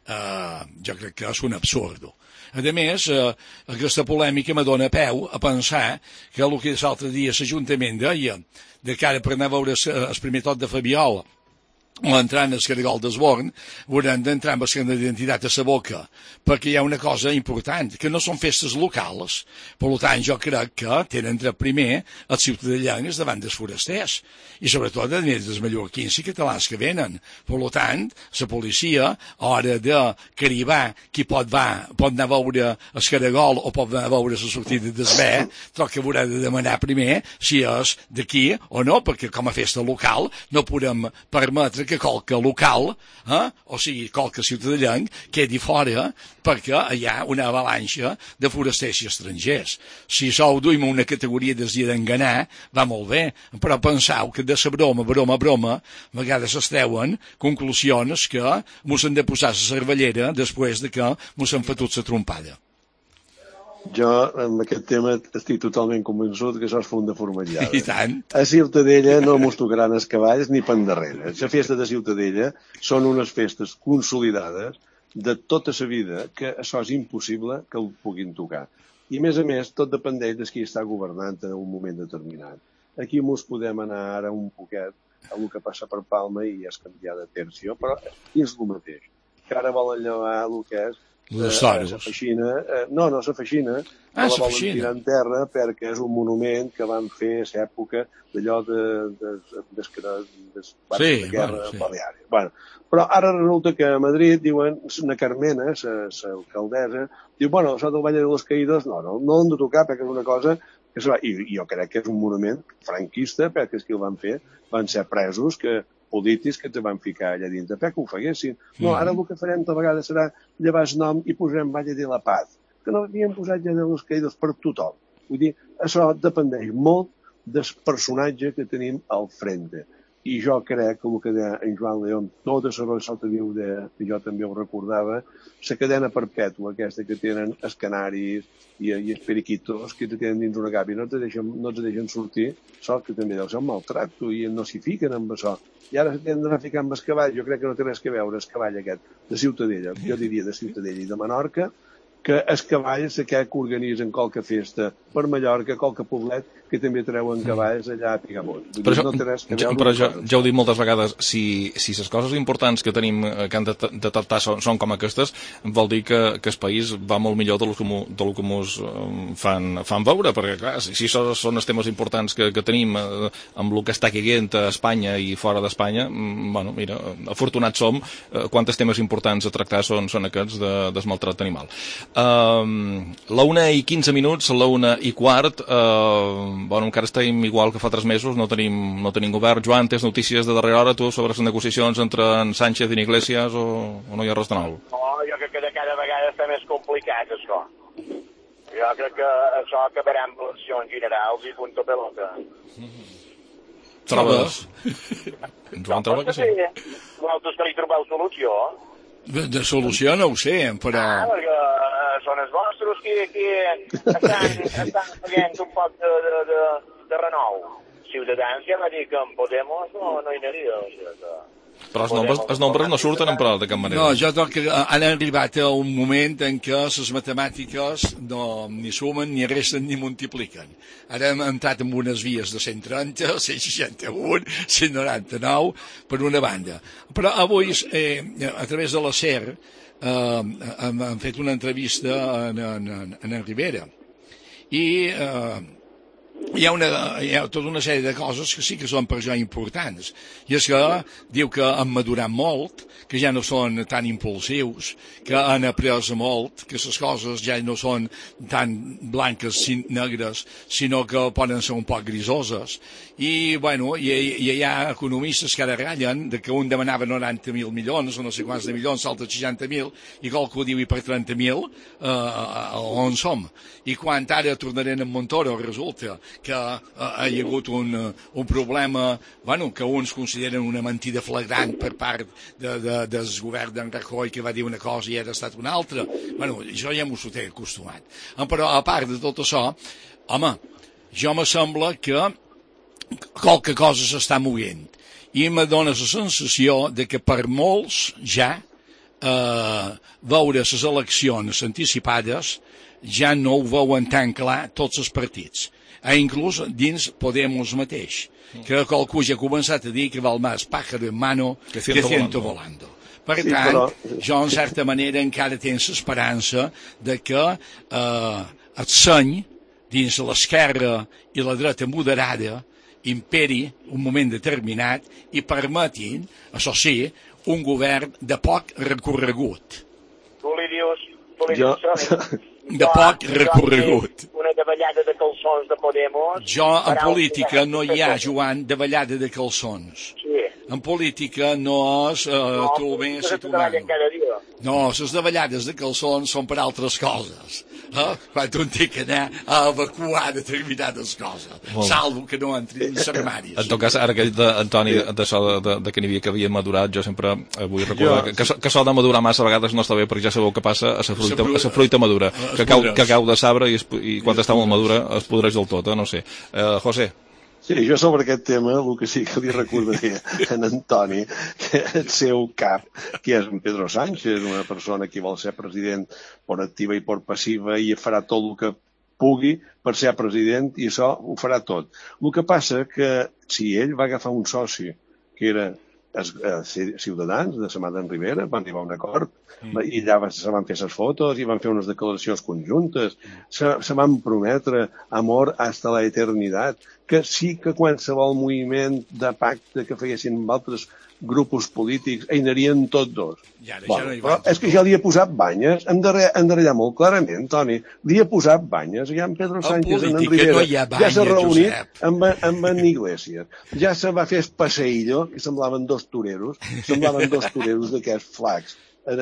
jo crec que és un absurd. A més, aquesta polèmica me dona peu a pensar que el que l'altre dia l'Ajuntament deia de cara per anar a veure el primer tot de Fabiola o entrar en el caragol d'Esborn, hauran d'entrar amb el carnet d'identitat a la boca, perquè hi ha una cosa important, que no són festes locals. Per tant, jo crec que tenen dret primer els ciutadans davant dels forasters, i sobretot dels mallorquins i catalans que venen. Per tant, la policia, a hora de cribar qui pot anar a veure el caragol o pot anar a veure la sortida del bé, troc que haurà de demanar primer si és d'aquí o no, perquè com a festa local no podem permetre que qualque local, o sigui, qualque ciutadà, quedi fora perquè hi ha una avalanxa de forasters i estrangers. Si això ho duim a una categoria de d'enganar, va molt bé, però penseu que de la broma, a vegades es treuen conclusions que mos han de posar la cervellera després de que mos han fotut la trompada. Jo, amb aquest tema, estic totalment convençut que això és fum de formatllada. I tant. A Ciutadella no mos tocaran els cavalls ni per darrere. La festa de Ciutadella són unes festes consolidades de tota la vida que això és impossible que el puguin tocar. I, a més, tot dependeix de qui està governant en un moment determinat. Aquí mos podem anar ara un poquet a el que passa per Palma i és canviar de tercio, però és el mateix. Que ara volen llevar el que és la feixina, no la feixina, la volen tirar en terra perquè és un monument que van fer a l'època d'allò de guerra baleària. Però ara resulta que a Madrid diuen, una Carmena, l'alcaldessa, diu, bueno, això del Valle de los Caídos no han de tocar perquè és una cosa que se va... I jo crec que és un monument franquista perquè els que el van fer van ser presos polítics que te van ficar allà dintre perquè ho faguessin. No, ara el que farem tal vegada serà llevar el nom i posarem Valle de la Paz, que no havien posat ja de los Caídos per tothom. Vull dir, això dependeix molt del personatge que tenim al frente. I jo crec que el que deia en Joan León, tota la raó que diu, jo també ho recordava, la cadena perpètua aquesta que tenen els canaris i els periquitos que te tenen dins una gàbia, no te deixen sortir, sort que també deu ser un maltracto i no s'hi fiquen amb això. I ara s'han d'anar ficant amb el cavall, jo crec que no té res a veure el cavall aquest de Ciutadella, jo diria de Ciutadella i de Menorca, que els cavalls que organitzen qualque festa per Mallorca, qualque poblet, que també treuen cavalls allà a Pigamont. Però ja ho he dit moltes vegades, si les coses importants que tenim que han de tractar són com aquestes, vol dir que el país va molt millor del que ens fan veure, perquè clar, si són els temes importants que tenim amb el que està caient a Espanya i fora d'Espanya, bueno, mira, afortunats som, quants temes importants a tractar són aquests del maltrat animal. La 1:15, la 1:15, bueno, encara estem igual que fa 3 mesos, no tenim govern. Joan, tens notícies de darrera hora, tu, sobre les negociacions entre en Sánchez i Iglesias o no hi ha res de nou? No, jo crec que de cada vegada està més complicat, això. Jo crec que això acabarà amb eleccions generals i punto pelota. Trobes? Joan troba que sí. Vosaltres que li trobeu solució? De solució no ho sé, però... perquè són els vostres que estan fent un poc de renou. Ciutadans ja va dir que en Podemos no hi aniria. Però els nombres no surten en paral de cap manera. No, jo crec que han arribat a un moment en què les matemàtiques no ni sumen, ni resten, ni multipliquen. Ara hem entrat en unes vies de 130, 161, 199, per una banda. Però avui, a través de la SER, hem fet una entrevista a en Rivera. I hi ha tota una sèrie de coses que sí que són per jo importants. I és que diu que han madurat molt, que ja no són tan impulsius, que han après molt, que les coses ja no són tan blanques i negres, sinó que poden ser un poc grisoses. I, bueno, hi ha economistes que ara ratllen de que un demanava 90.000 milions, o no sé quants de milions, l'altre 60.000, i qualcú diu i per 30.000 on som. I quan ara tornarem en Montoro resulta que hi ha hagut un problema, bueno, que uns consideren una mentida flagrant per part del govern d'en Rajoy, que va dir una cosa i era estat una altra. Bueno, jo ja m'ho he acostumat. Però a part de tot això, home, jo me sembla que qualque cosa s'està movent i me dóna la sensació de que per molts ja veure les eleccions anticipades ja no ho veuen tan clar tots els partits, inclús dins Podemos mateix, que qualcú ja ha començat a dir que val més pájaro en mano que ciento volando. Per tant, jo en certa manera encara tens l'esperança de que el seny dins l'esquerra i la dreta moderada imperi un moment determinat i permetin, això sí, un govern de poc recorregut. Tu li dius de poc recorregut. Una davallada de calçons de Podemos... Jo, en política, no hi ha, Joan, davallada de calçons. Sí. En política no és tu més i tu menys. No, les davallades de calçons són per altres coses. Quan un té que anar a evacuar determinades coses, salvo que no entri en armaris. En tot cas, ara que Antoni, d'això de que n'hi havia que havia madurat, jo sempre vull recordar que això de madurar massa a vegades no està bé, perquè ja sabeu què passa a la fruita madura, que cau de sabre i quan està molt madura es podreix del tot, no sé. José. Sí, jo sobre aquest tema el que sí que li recordaria a en Antoni, que el seu cap, que és en Pedro Sánchez, una persona que vol ser president per activa i per passiva i farà tot el que pugui per ser president i això ho farà tot. El que passa que si ell va agafar un soci que era Ciutadans, de la mà d'en Rivera, van arribar a un acord i allà se van fer les fotos i van fer unes declaracions conjuntes, se van prometre amor hasta la eternitat, que sí que qualsevol moviment de pacte que feien amb altres grupos polítics hi anarien tots dos. Però és que ja li he posat banyes, hem d'arrellar molt clarament, Toni, li he posat banyes, ja en Pedro Sánchez, en Rivera, ja s'ha reunit amb en Iglesias, ja se va fer el passeillo, que semblaven dos toreros d'aquests flacs,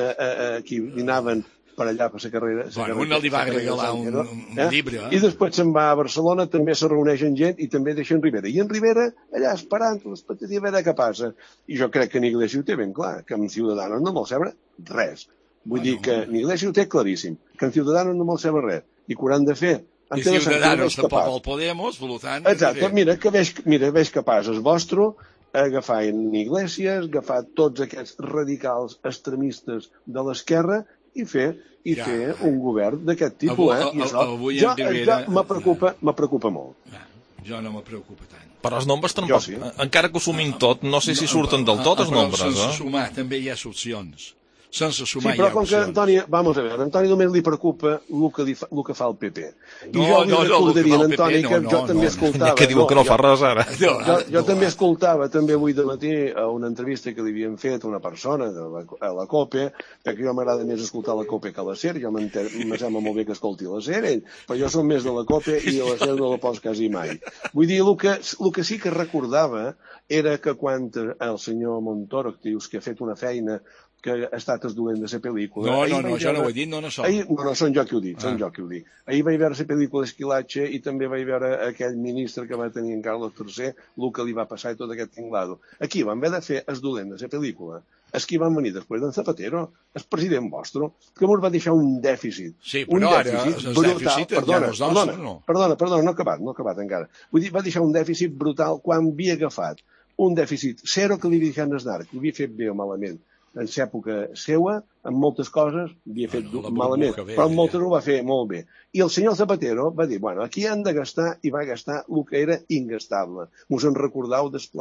que dinaven per allà, per la carrera... Bueno, li va regalar un llibre. I després se'n va a Barcelona, també se reuneix amb gent i també deixa en Rivera. I en Rivera, allà esperant l'expectativa a veure què passa. I jo crec que en Iglesias ho té ben clar, que amb Ciudadanos no vol saber res. Vull dir que en Iglesias ho té claríssim, que en Ciudadanos no vol saber res. I que ho han de fer... I Ciudadanos tampoc el Podemos, per tant... Exacte, mira, veig capaç el vostre agafar en Iglesias, agafar tots aquests radicals extremistes de l'esquerra i fer un govern d'aquest tipus. I això me preocupa molt. Jo no me preocupa tant. Però els nombres tampoc, encara que ho sumim tot, no sé si surten del tot els nombres. Però sense sumar també hi ha solucions. Sense sumar sí, però com que Antoni, vamos a ver, Antoni només li preocupa el que fa el PP. I jo li recordaria a Antoni que jo també escoltava... Que diu que no fa res ara. Jo també escoltava, també avui de matí, a una entrevista que li havien fet a una persona a la COPE, perquè jo m'agrada més escoltar la COPE que la SER, jo me sembla molt bé que escolti la SER, però jo som més de la COPE i la SER no la poso quasi mai. Vull dir, el que sí que recordava era que quan el senyor Montoro, que dius que ha fet una feina que ha estat dolent de la pel·lícula... No, jo no ho he dit, no som. No, són jo qui ho dic, Ahir vaig veure la pel·lícula Esquilatge i també vaig veure aquell ministre que va tenir en Carlos III, el que li va passar i tot aquest tinglado. Aquí van haver de fer el dolent de la pel·lícula. És que van venir després d'en Zapatero, el president vostre, que ens va deixar un dèficit. Sí, però ara el dèficit ja no és nostre, no? Perdona, no ha acabat encara. Vull dir, va deixar un dèficit brutal quan havia agafat un dèficit zero que li havia deixat esnar, que havia fet bé o malament en l'època seua, en moltes coses havia fet malament, però en moltes ho va fer molt bé. I el senyor Zapatero va dir, bueno, aquí han de gastar, i va gastar el que era ingastable. Us en recordeu del planer.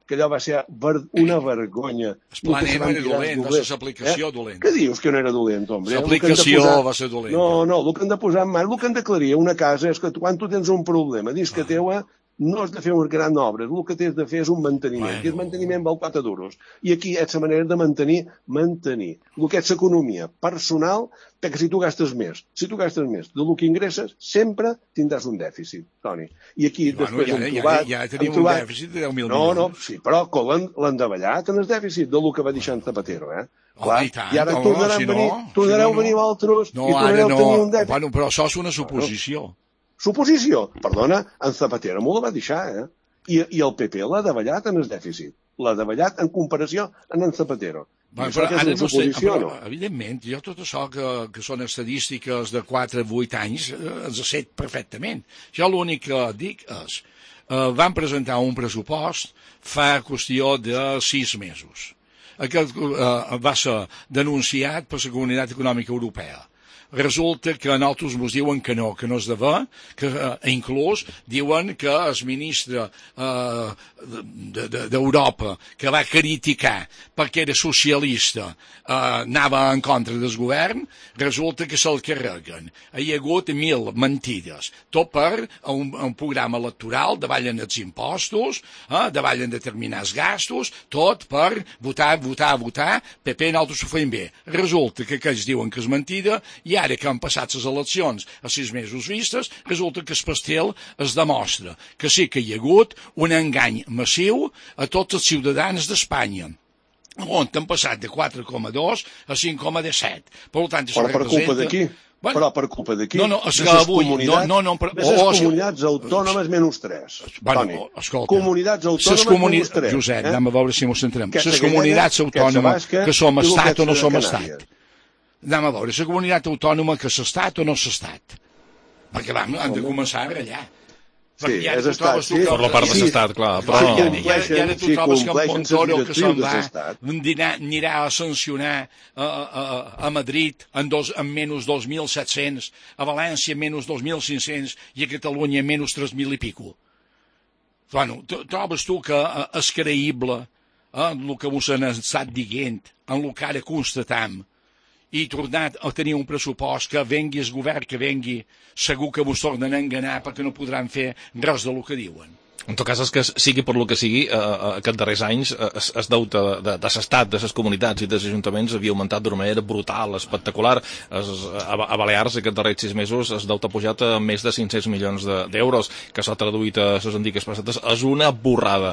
que allò va ser una vergonya. El planeta era dolent, va ser l'aplicació dolenta. Què dius que no era dolent, home? L'aplicació va ser dolenta. No, el que han de posar en mà, el que han d'aclarir a una casa és que quan tu tens un problema, dius que teua, no has de fer unes grans obres, el que tens de fer és un manteniment, i el manteniment val 4 duros. I aquí és la manera de mantenir. El que és l'economia personal, perquè si tu gastes més del que ingresses, sempre tindràs un dèficit, Toni. I aquí després hem trobat... Ja tenim un dèficit de 10.000 milions. No, sí, però l'han davallat en el dèficit del que va deixar en Zapatero, Clar, i ara tornareu a venir altres i tornareu a tenir un dèficit. Bueno, però això és una suposició. Suposició? Perdona, en Zapatero m'ho va deixar, I el PP l'ha davallat en el dèficit. L'ha davallat en comparació amb en Zapatero. Però ara no sé, evidentment, jo tot això que són estadístiques de 4 a 8 anys els sé perfectament. Jo l'únic que dic és van presentar un pressupost fa qüestió de 6 mesos. Aquest va ser denunciat per la Comunitat Econòmica Europea. Resulta que a nosaltres ens diuen que no és de ver, que inclús diuen que el ministre d'Europa que va criticar perquè era socialista anava en contra del govern, resulta que se'l carreguen. Hi ha hagut 1.000 mentides, tot per un programa electoral, davallen els impostos, davallen determinats gastos, tot per votar, PP nosaltres ho feim bé. Resulta que aquells diuen que és mentida i ara que han passat les eleccions a 6 mesos vistes, resulta que el pastel es demostra que sí que hi ha hagut un engany massiu a tots els ciutadans d'Espanya, on han passat de 4,2 a 5,17. Per tant, però per culpa d'aquí? Però per culpa d'aquí? No, és que avui... Les comunitats autònomes menys 3. Bueno, escolta. Comunitats autònomes menys 3. Josep, anem a veure si ens centrem. Les comunitats autònomes que som estat o no som estat. Anem a veure, la comunitat autònoma que s'ha estat o no s'ha estat. Perquè han de començar a ratllar. Sí, és estat, sí. Per la part de l'estat, clar. Però... I ara tu trobes que en Montoro, que se'n va, anirà a sancionar a Madrid amb menys 2.700, a València menys 2.500 i a Catalunya menys 3.000 i pico. Bueno, trobes tu que és creïble el que vos han estat dient, en el que ara constatam, i tornat a tenir un pressupost que vengui el govern que vengui, segur que vos tornen a enganar perquè no podran fer res del que diuen. En tot cas, és que sigui per lo que sigui, aquests darrers anys el deute de l'estat, de les comunitats i dels ajuntaments havia augmentat d'una manera brutal, espectacular. A Balears, aquests darrers 6 mesos, el deute ha pujat a més de 500 milions d'euros, que s'ha traduït a les antiques pessetes. És una borrada.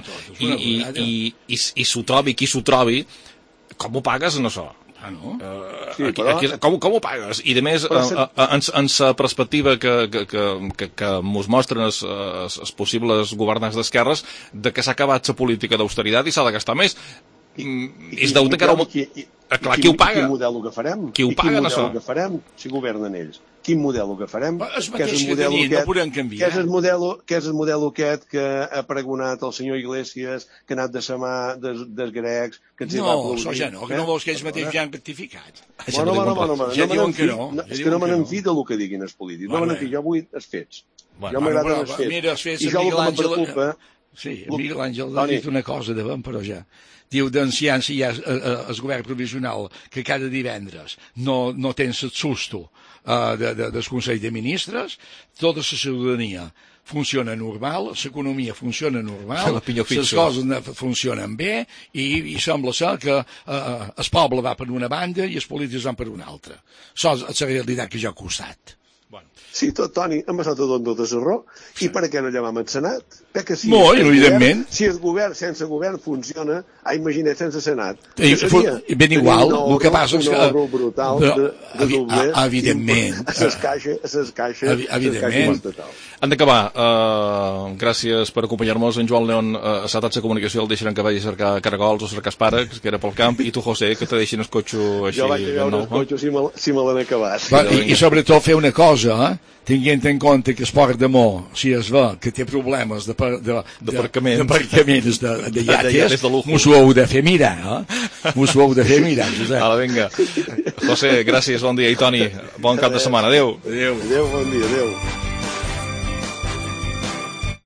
I s'ho trobi qui s'ho trobi, com ho pagues en això? Sí, però... Com ho pagues? I a més, en la perspectiva que mos mostren els possibles governants d'esquerres de que s'ha acabat la política d'austeritat i s'ha de gastar més. És deute que ara... Clar, qui ho paga? Quin model ho agafarem? Qui ho paga, no això? Quin model ho agafarem si governen ells? Quin model ho agafarem? El mateix que tenim, no podem canviar. Què és el model aquest que ha pregonat el senyor Iglesias, que ha anat de sa mà dels grecs, que ens hi va aplaudir? No, això ja no, que no vols que ells mateixos ja han rectificat. Bueno, ja diuen que no. És que no me n'enfi del que diguin els polítics. No me n'enfi, jo vull els fets. Jo m'agraden els fets. Mira, els fets, I jo el que em preocupa... Sí, Miguel Àngel ha dit una cosa davant, però ja. Diu, doncs si hi ha el govern provisional que cada divendres no tens el susto del Consell de Ministres, tota la ciutadania funciona normal, l'economia funciona normal, les coses funcionen bé i sembla ser que el poble va per una banda i els polítics van per una altra. Això és la realitat que jo he costat. Sí, Toni, hem passat tot de error. I per què no llamam al Senat? Perquè si evidentment. Si el govern sense govern funciona, imagina't sense Senat. Ben igual, el que passa és que... Un error brutal de doblers. Evidentment. A ses caixes. Evidentment. Han d'acabar. Gràcies per acompanyar-nos. En Joan León, a la taxa de comunicació el deixaran que vagi a cercar caragols o cercar espàrrecs, que era pel camp, i tu, José, que te deixin el cotxo així. Jo vaig a veure el cotxo si me l'han acabat. I sobretot fer una cosa, tinguent en compte que Esport d'Amor, si es ve que té problemes d'aparcaments de iates, mos ho heu de fer mirar, mos ho heu de fer mirar, Josep. Ala, vinga. José, gràcies, bon dia. I Toni, bon cap de setmana. Adéu. Adéu, bon dia, adéu.